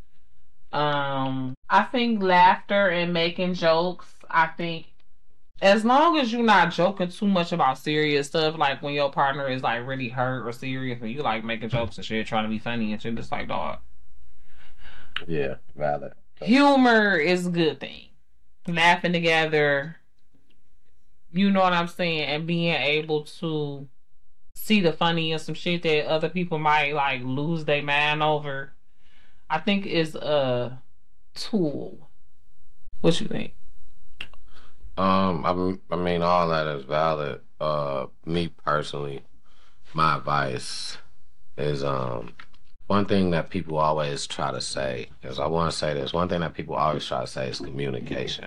Um, I think laughter and making jokes, I think as long as you're not joking too much about serious stuff, like when your partner is like really hurt or serious and you like making jokes and shit, trying to be funny and shit, just like dog. Yeah, valid. Humor is a good thing. Laughing together, you know what I'm saying, and being able to see the funny in some shit that other people might like lose their mind over, I think is a tool. What you think? Um, I, I mean, all that is valid. Uh, me personally, my advice is um one thing that people always try to say is I want to say this. One thing that people always try to say is communication.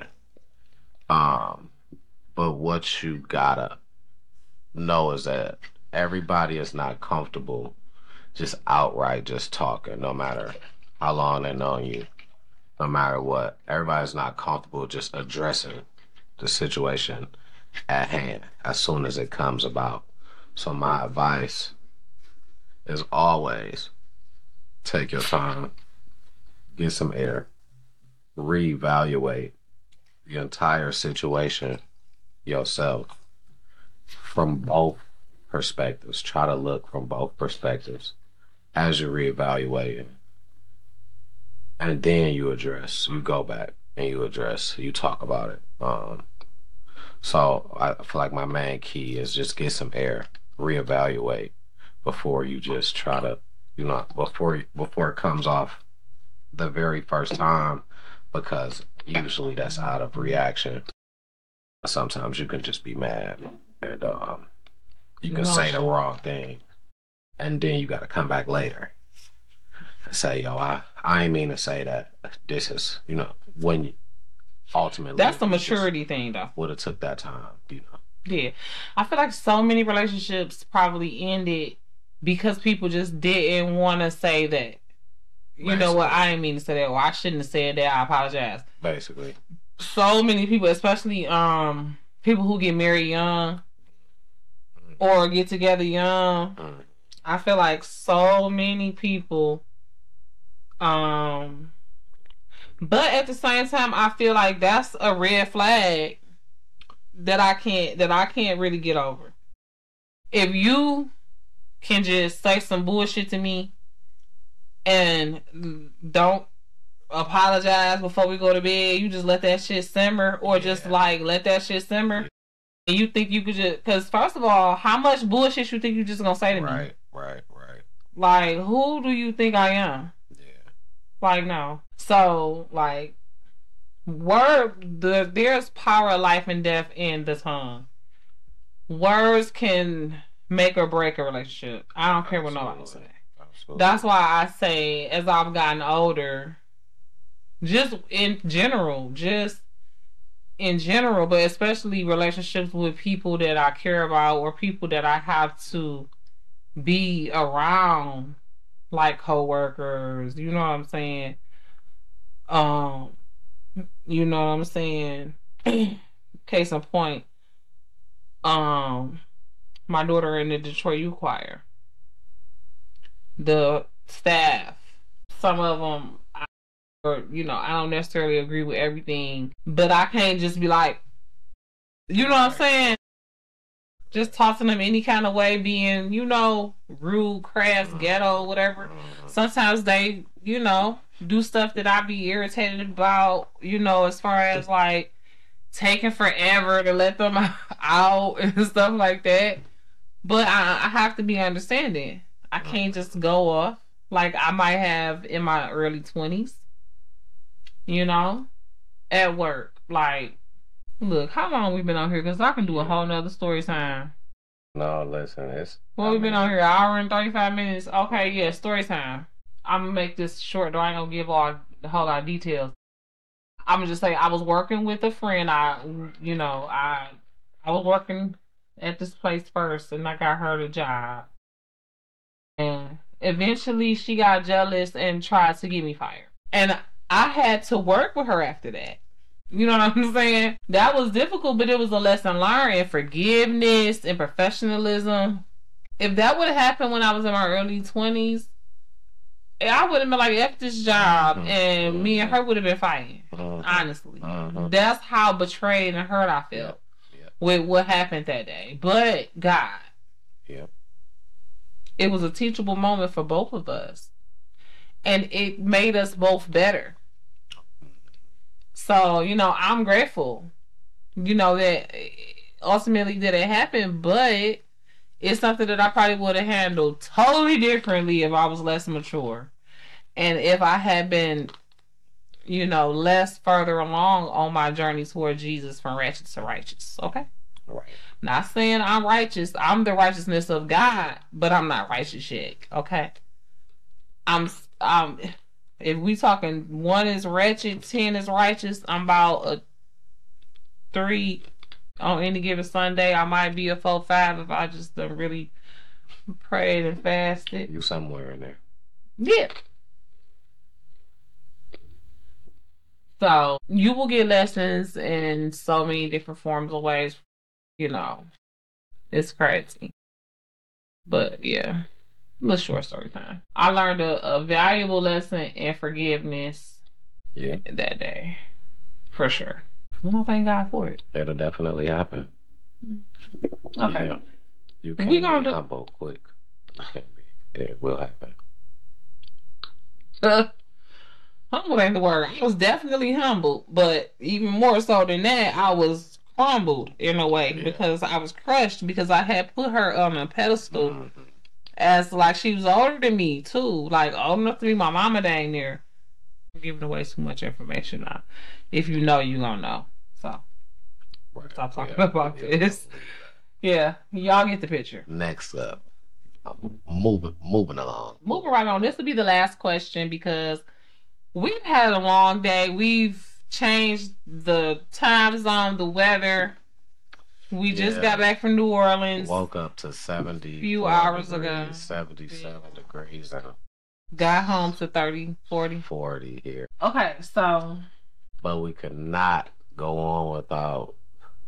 Um, but what you gotta know is that everybody is not comfortable just outright just talking, no matter how long they know you, no matter what. Everybody's not comfortable just addressing the situation at hand as soon as it comes about. So my advice is always take your time, get some air, reevaluate the entire situation yourself from both perspectives. Try to look from both perspectives as you're reevaluating. And then you address, you go back and you address, you talk about it. Um, so I feel like my main key is just get some air, reevaluate before you just try to, you know, before before it comes off the very first time, because usually that's out of reaction. Sometimes you can just be mad and um, you can say the wrong thing, and then you got to come back later and say, "Yo, I I ain't mean to say that. This is, you know, when you, ultimately That's the maturity thing, though. Would have took that time, you know." Yeah, I feel like so many relationships probably ended because people just didn't want to say that. You Basically. know what? I didn't mean to say that. Or I shouldn't have said that. I apologize. Basically, so many people, especially um people who get married young or get together young, I feel like so many people, um, but at the same time, I feel like that's a red flag that I can't that I can't really get over. If you can just say some bullshit to me and don't apologize before we go to bed, you just let that shit simmer, or yeah. just like let that shit simmer. And you think you could just, because first of all, how much bullshit you think you just gonna say to right, me? Right, right, right. Like, who do you think I am? Yeah. Like, no. So, like, word, the there's power of life and death in the tongue. Words can make or break a relationship. I don't care Absolutely. What nobody say. Absolutely. That's why I say, as I've gotten older, just in general, just in general, but especially relationships with people that I care about or people that I have to be around, like coworkers, you know what I'm saying? Um, you know what I'm saying? Case in point, um, my daughter in the Detroit Youth Choir, the staff, some of them, I, or you know, I don't necessarily agree with everything, but I can't just be like, you know what I'm saying? Just tossing them any kind of way, being, you know, rude, crass, ghetto, whatever. Sometimes they, you know, do stuff that I be irritated about, you know, as far as like taking forever to let them out and stuff like that. But I, I have to be understanding. I can't just go off like I might have in my early twenties, you know, at work. Like, look, how long we been on here? Because I can do a whole nother story time. No, listen, it's... Well, we've been on here an hour and thirty-five minutes. Okay, yeah, story time. I'm going to make this short, though I ain't going to give all the whole lot of details. I'm going to just say I was working with a friend. I, you know, I, I was working at this place first, and I got her the job. And eventually she got jealous and tried to get me fired. And I had to work with her after that. You know what I'm saying? That was difficult, but it was a lesson learned in forgiveness and professionalism. If that would have happened when I was in my early twenties, I would have been like, F this job, mm-hmm. and mm-hmm. me and her would have been fighting. Mm-hmm. Honestly. Mm-hmm. That's how betrayed and hurt I felt yep. Yep. with what happened that day. But God. Yep. It was a teachable moment for both of us. And it made us both better. So, you know, I'm grateful, you know, that ultimately that it happened, but it's something that I probably would have handled totally differently if I was less mature. And if I had been, you know, less further along on my journey toward Jesus from ratchet to righteous. Okay? Right. Not saying I'm righteous. I'm the righteousness of God, but I'm not righteous yet. Okay? I'm, I'm, if we talking one is wretched, ten is righteous, I'm about a three on any given Sunday. I might be a four, five if I just don't really prayed and fasted. You somewhere in there. Yeah. So you will get lessons in so many different forms of ways. You know, it's crazy. But yeah. A little short story time. I learned a, a valuable lesson in forgiveness yeah. that day. For sure. I don't thank God for it. It'll definitely happen. Okay. Yeah. You can't we gonna be do... humble quick. You can't be. It will happen. Uh, humble ain't the word. I was definitely humbled, but even more so than that, I was crumbled in a way yeah. because I was crushed because I had put her on a pedestal. Mm-hmm. As like she was older than me too, like old enough to be my mama dang near. I'm giving away too much information now. If you know, you gonna know. So right. stop talking yeah. about yeah. this. Yeah, y'all get the picture. Next up, moving moving along. Moving right on. This will be the last question because we've had a long day. We've changed the time zone, the weather. We yeah. just got back from New Orleans. Woke up to seventy. A few hours degrees, ago. seventy-seven yeah. degrees. And got home to thirty, forty. forty here. Okay, so. But we could not go on without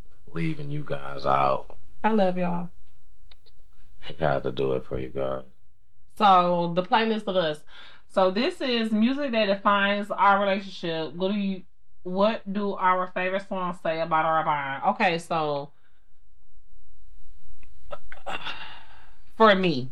leaving you guys out. I love y'all. I had to do it for you guys. So the playlist of us. So this is music that defines our relationship. What do you? What do our favorite songs say about our bond? Okay, so for me,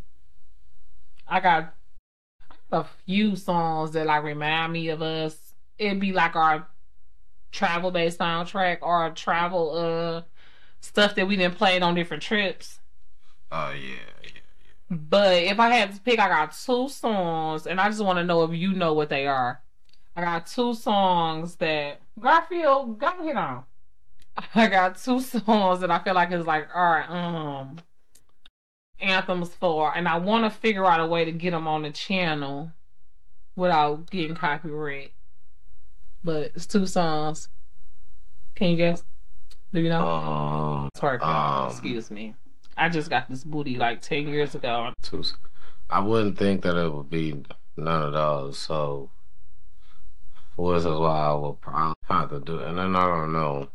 I got a few songs that like remind me of us. It'd be like our travel based soundtrack or travel uh stuff that we didn't play on different trips. Oh yeah, yeah. But if I had to pick, I got two songs, and I just want to know if you know what they are. I got two songs that Garfield got hit on. I got two songs that I feel like is like our um anthems for, and I want to figure out a way to get them on the channel without getting copyright. But it's two songs. Can you guess? Do you know? Um, Twerk, um, excuse me. I just got this booty like ten years ago. two. I wouldn't think that it would be none of those. So, which is why I will probably have to do it. And then I don't know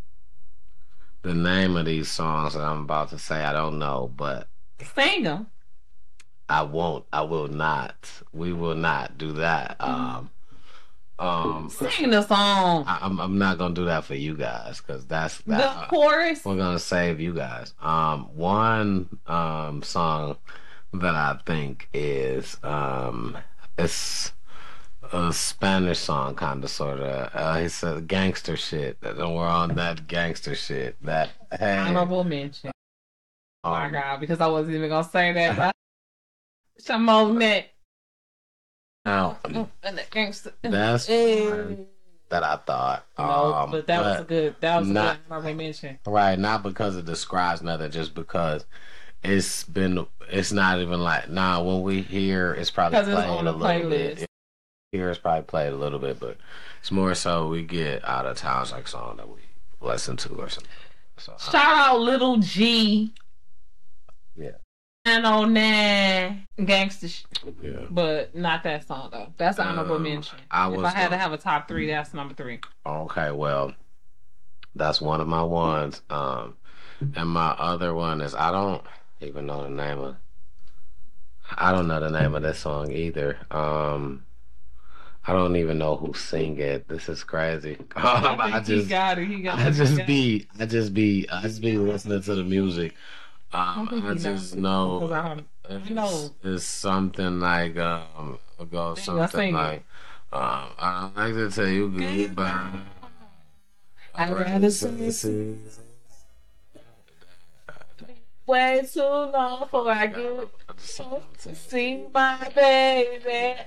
the name of these songs that I'm about to say. I don't know, but sing them. I won't. I will not. We will not do that. Um, um, Sing the song. I, I'm. I'm not gonna do that for you guys because that's that. The chorus. We're gonna save you guys. Um, one um song that I think is um it's a Spanish song, kind of, sort of. Uh, he said gangster shit. And we're on that gangster shit. That hey, honorable mention. Oh um, my God, because I wasn't even gonna say that. Shamo neck. Now, gangster. that's Hey. one that I thought. No, um, but that was a good. That was not, a good honorable mention. Right, not because it describes nothing, just because it's been. It's not even like nah. When we hear, it's probably because it's playing on a the little playlist. bit. Here it's probably played a little bit, but it's more so we get out of towns like song that we listen to or something. So, shout out Little G. Yeah. And on that gangster shit. Yeah. But not that song though. That's an honorable um, mention. I was if I had gonna... to have a top three, that's number three. Okay, well, that's one of my ones. Um, and my other one is I don't even know the name of. I don't know the name of this song either. Um, I don't even know who sing it. This is crazy. Um, I, I just he got it. He got I it. just be. I just be. I just be listening to the music. Um, I, I just know, know it's, know it's something like um, it goes something like um, I like to tell you goodbye. I'd rather say way too long before I get to see my baby.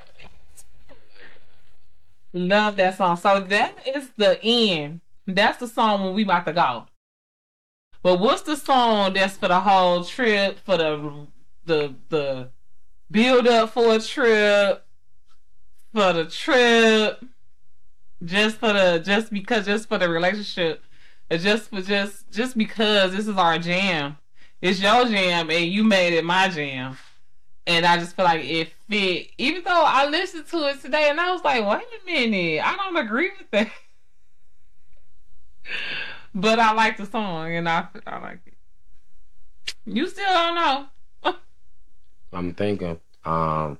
Love that song. So that is the end. That's the song when we about to go. But what's the song that's for the whole trip, for the the the build up for a trip, for the trip, just for the just because just for the relationship, just for just just because this is our jam, it's your jam and you made it my jam, and I just feel like it fit. Even though I listened to it today and I was like, wait a minute, I don't agree with that. But I like the song, and I I like it. You still don't know. I'm thinking. Um,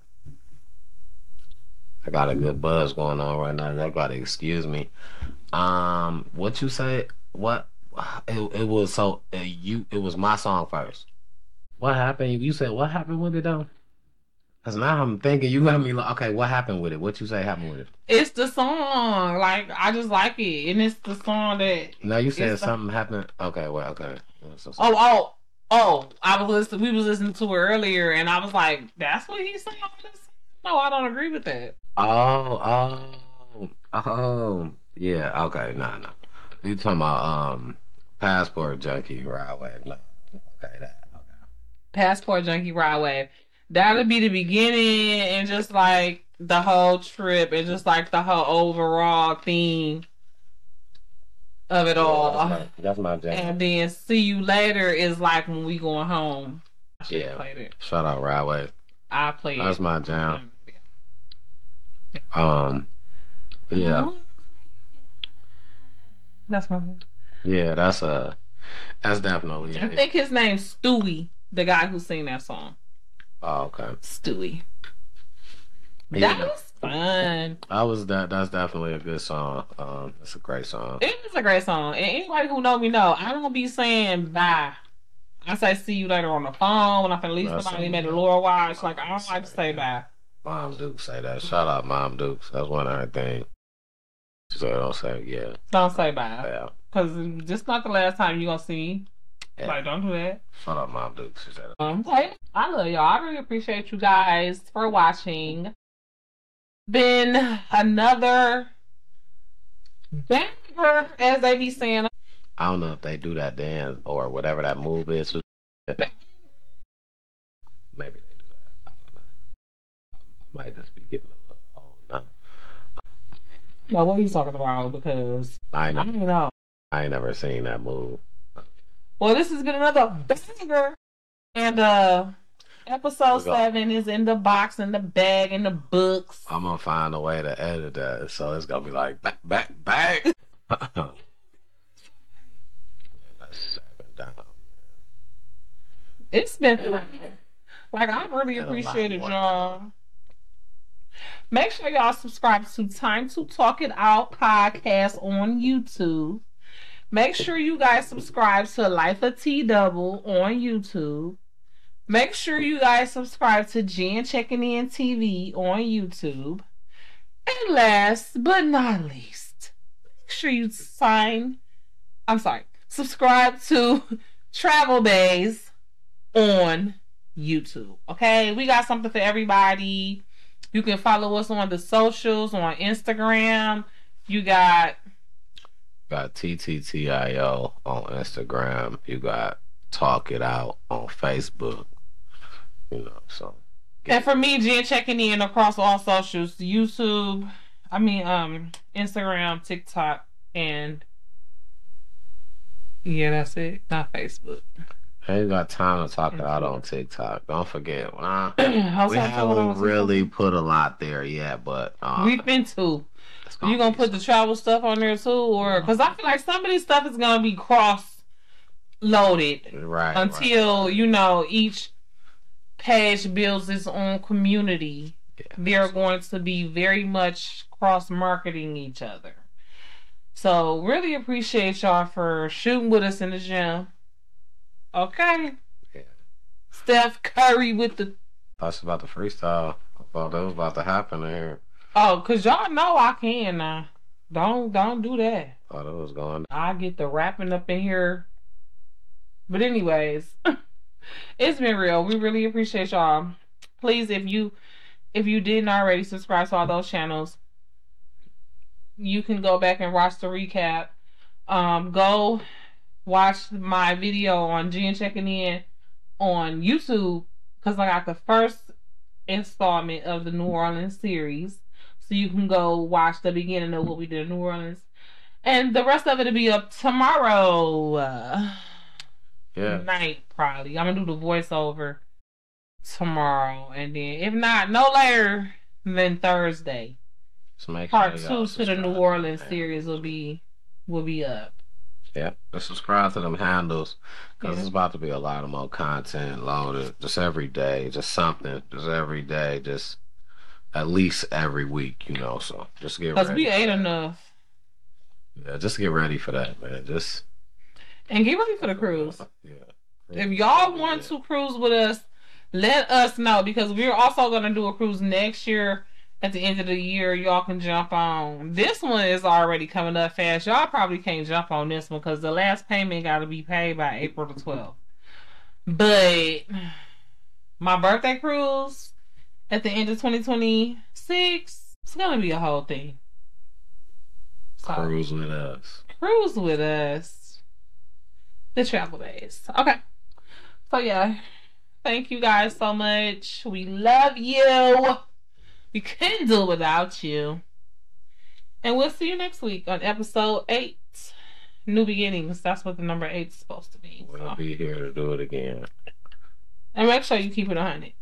I got a good buzz going on right now. Y'all gotta excuse me. Um, what you say? What? It, it was so uh, you. It was my song first. What happened? You said what happened with it though? Cause now I'm thinking you got me like, okay, what happened with it? What you say happened with it? It's the song. Like, I just like it. And it's the song that... Now you said something the... happened. Okay, well, okay. So oh, oh, oh. I was listening, we was listening to it earlier and I was like, that's what he's saying on this? No, I don't agree with that. Oh, oh, oh. Yeah, okay, nah, nah. You talking about um, Passport Junkie Ride Wave. No. Okay, that, okay. Passport Junkie Ride Wave. That'll be the beginning and just like the whole trip and just like the whole overall theme of it all. Yeah, that's, my, that's my jam. And then See You Later is like when we going home. Yeah. Shout out Ride Wave. I play That's it. my jam. Um, yeah. That's my favorite. Yeah, that's a, that's definitely. I think his name's Stewie, the guy who sing that song. Oh, okay. Stewie. Yeah. That was fun. I was that. That's definitely a good song. Um, it's a great song. It is a great song. And anybody who know me know, I don't be saying bye. I say see you later on the phone when I can leave That's somebody something made a else. lure watch. Like I don't like to say bye. Mom Dukes say that. Shout out Mom Dukes. That's one of her things. So don't say yeah. Don't say bye. Yeah. Cause this not the last time you gonna see me. Yeah. Like don't do that. Shout out Mom Dukes. She said it. Um, okay. I love y'all. I really appreciate you guys for watching. Been another banger, as they be saying. I don't know if they do that dance or whatever that move is. Maybe they do that. I don't know. I might just be getting a little old now. No, what are you talking about? Because I ain't I never, don't know. I ain't never seen that move. Well, this has been another banger. And uh episode seven is in the box, in the bag, in the books. I'm gonna find a way to edit that, so it's gonna be like back, back, back. That's seven down. It's been like I really appreciate it, y'all. Make sure y'all subscribe to Time to Talk It Out podcast on YouTube. Make sure you guys subscribe to Life of T Double on YouTube. Make sure you guys subscribe to Jen Checking In T V on YouTube. And last but not least, make sure you sign, I'm sorry, subscribe to Travel Days on YouTube. Okay? We got something for everybody. You can follow us on the socials, on Instagram. You got... Got T T T I O on Instagram. You got Talk It Out on Facebook. You know, so. And for me, Jen Checking In across all socials, YouTube, I mean, um, Instagram, TikTok, and yeah, that's it. Not Facebook. I ain't got time to talk it out on TikTok. Don't forget, uh, we Also, haven't really put a lot there yet, but uh, we've been to. gonna You gonna be put the travel stuff on there too, or because I feel like some of this stuff is gonna be cross loaded, right? Until right. you know each page builds its own community. Yeah, They're going to be very much cross marketing each other. So really appreciate y'all for shooting with us in the gym. Okay. Yeah. Steph Curry with the. I was about to freestyle. I thought that was about to happen in here. Oh, cause y'all know I can now. Don't don't do that. Thought it was going. I get the rapping up in here. But anyways, it's been real. We really appreciate y'all. Please, if you if you didn't already subscribe to all those channels, you can go back and watch the recap. Um, go watch my video on Jen Checking In on YouTube because I got the first installment of the New Orleans series. So you can go watch the beginning of what we did in New Orleans. And the rest of it will be up tomorrow uh, yeah. night, probably. I'm going to do the voiceover tomorrow. And then, if not, no later than Thursday. So make Part sure two to the New Orleans series will be will be up. Yeah, just subscribe to them handles because Yeah. it's about to be a lot of more content loaded just every day, just something, just every day, just at least every week, you know. So just get ready. Because we ain't enough. Yeah, just get ready for that, man. Just and get ready for the cruise. Yeah. If y'all want to cruise with us, let us know because we're also going to do a cruise next year. At the end of the year, y'all can jump on. This one is already coming up fast. Y'all probably can't jump on this one because the last payment got to be paid by April the twelfth. But my birthday cruise at the end of twenty twenty-six, it's going to be a whole thing. So, cruise with us. Cruise with us. The travel days. Okay. So, yeah. Thank you guys so much. We love you. We couldn't do it without you. And we'll see you next week on episode eight. New beginnings. That's what the number eight is supposed to be. We'll so. be here to do it again. And make sure you keep it one hundred.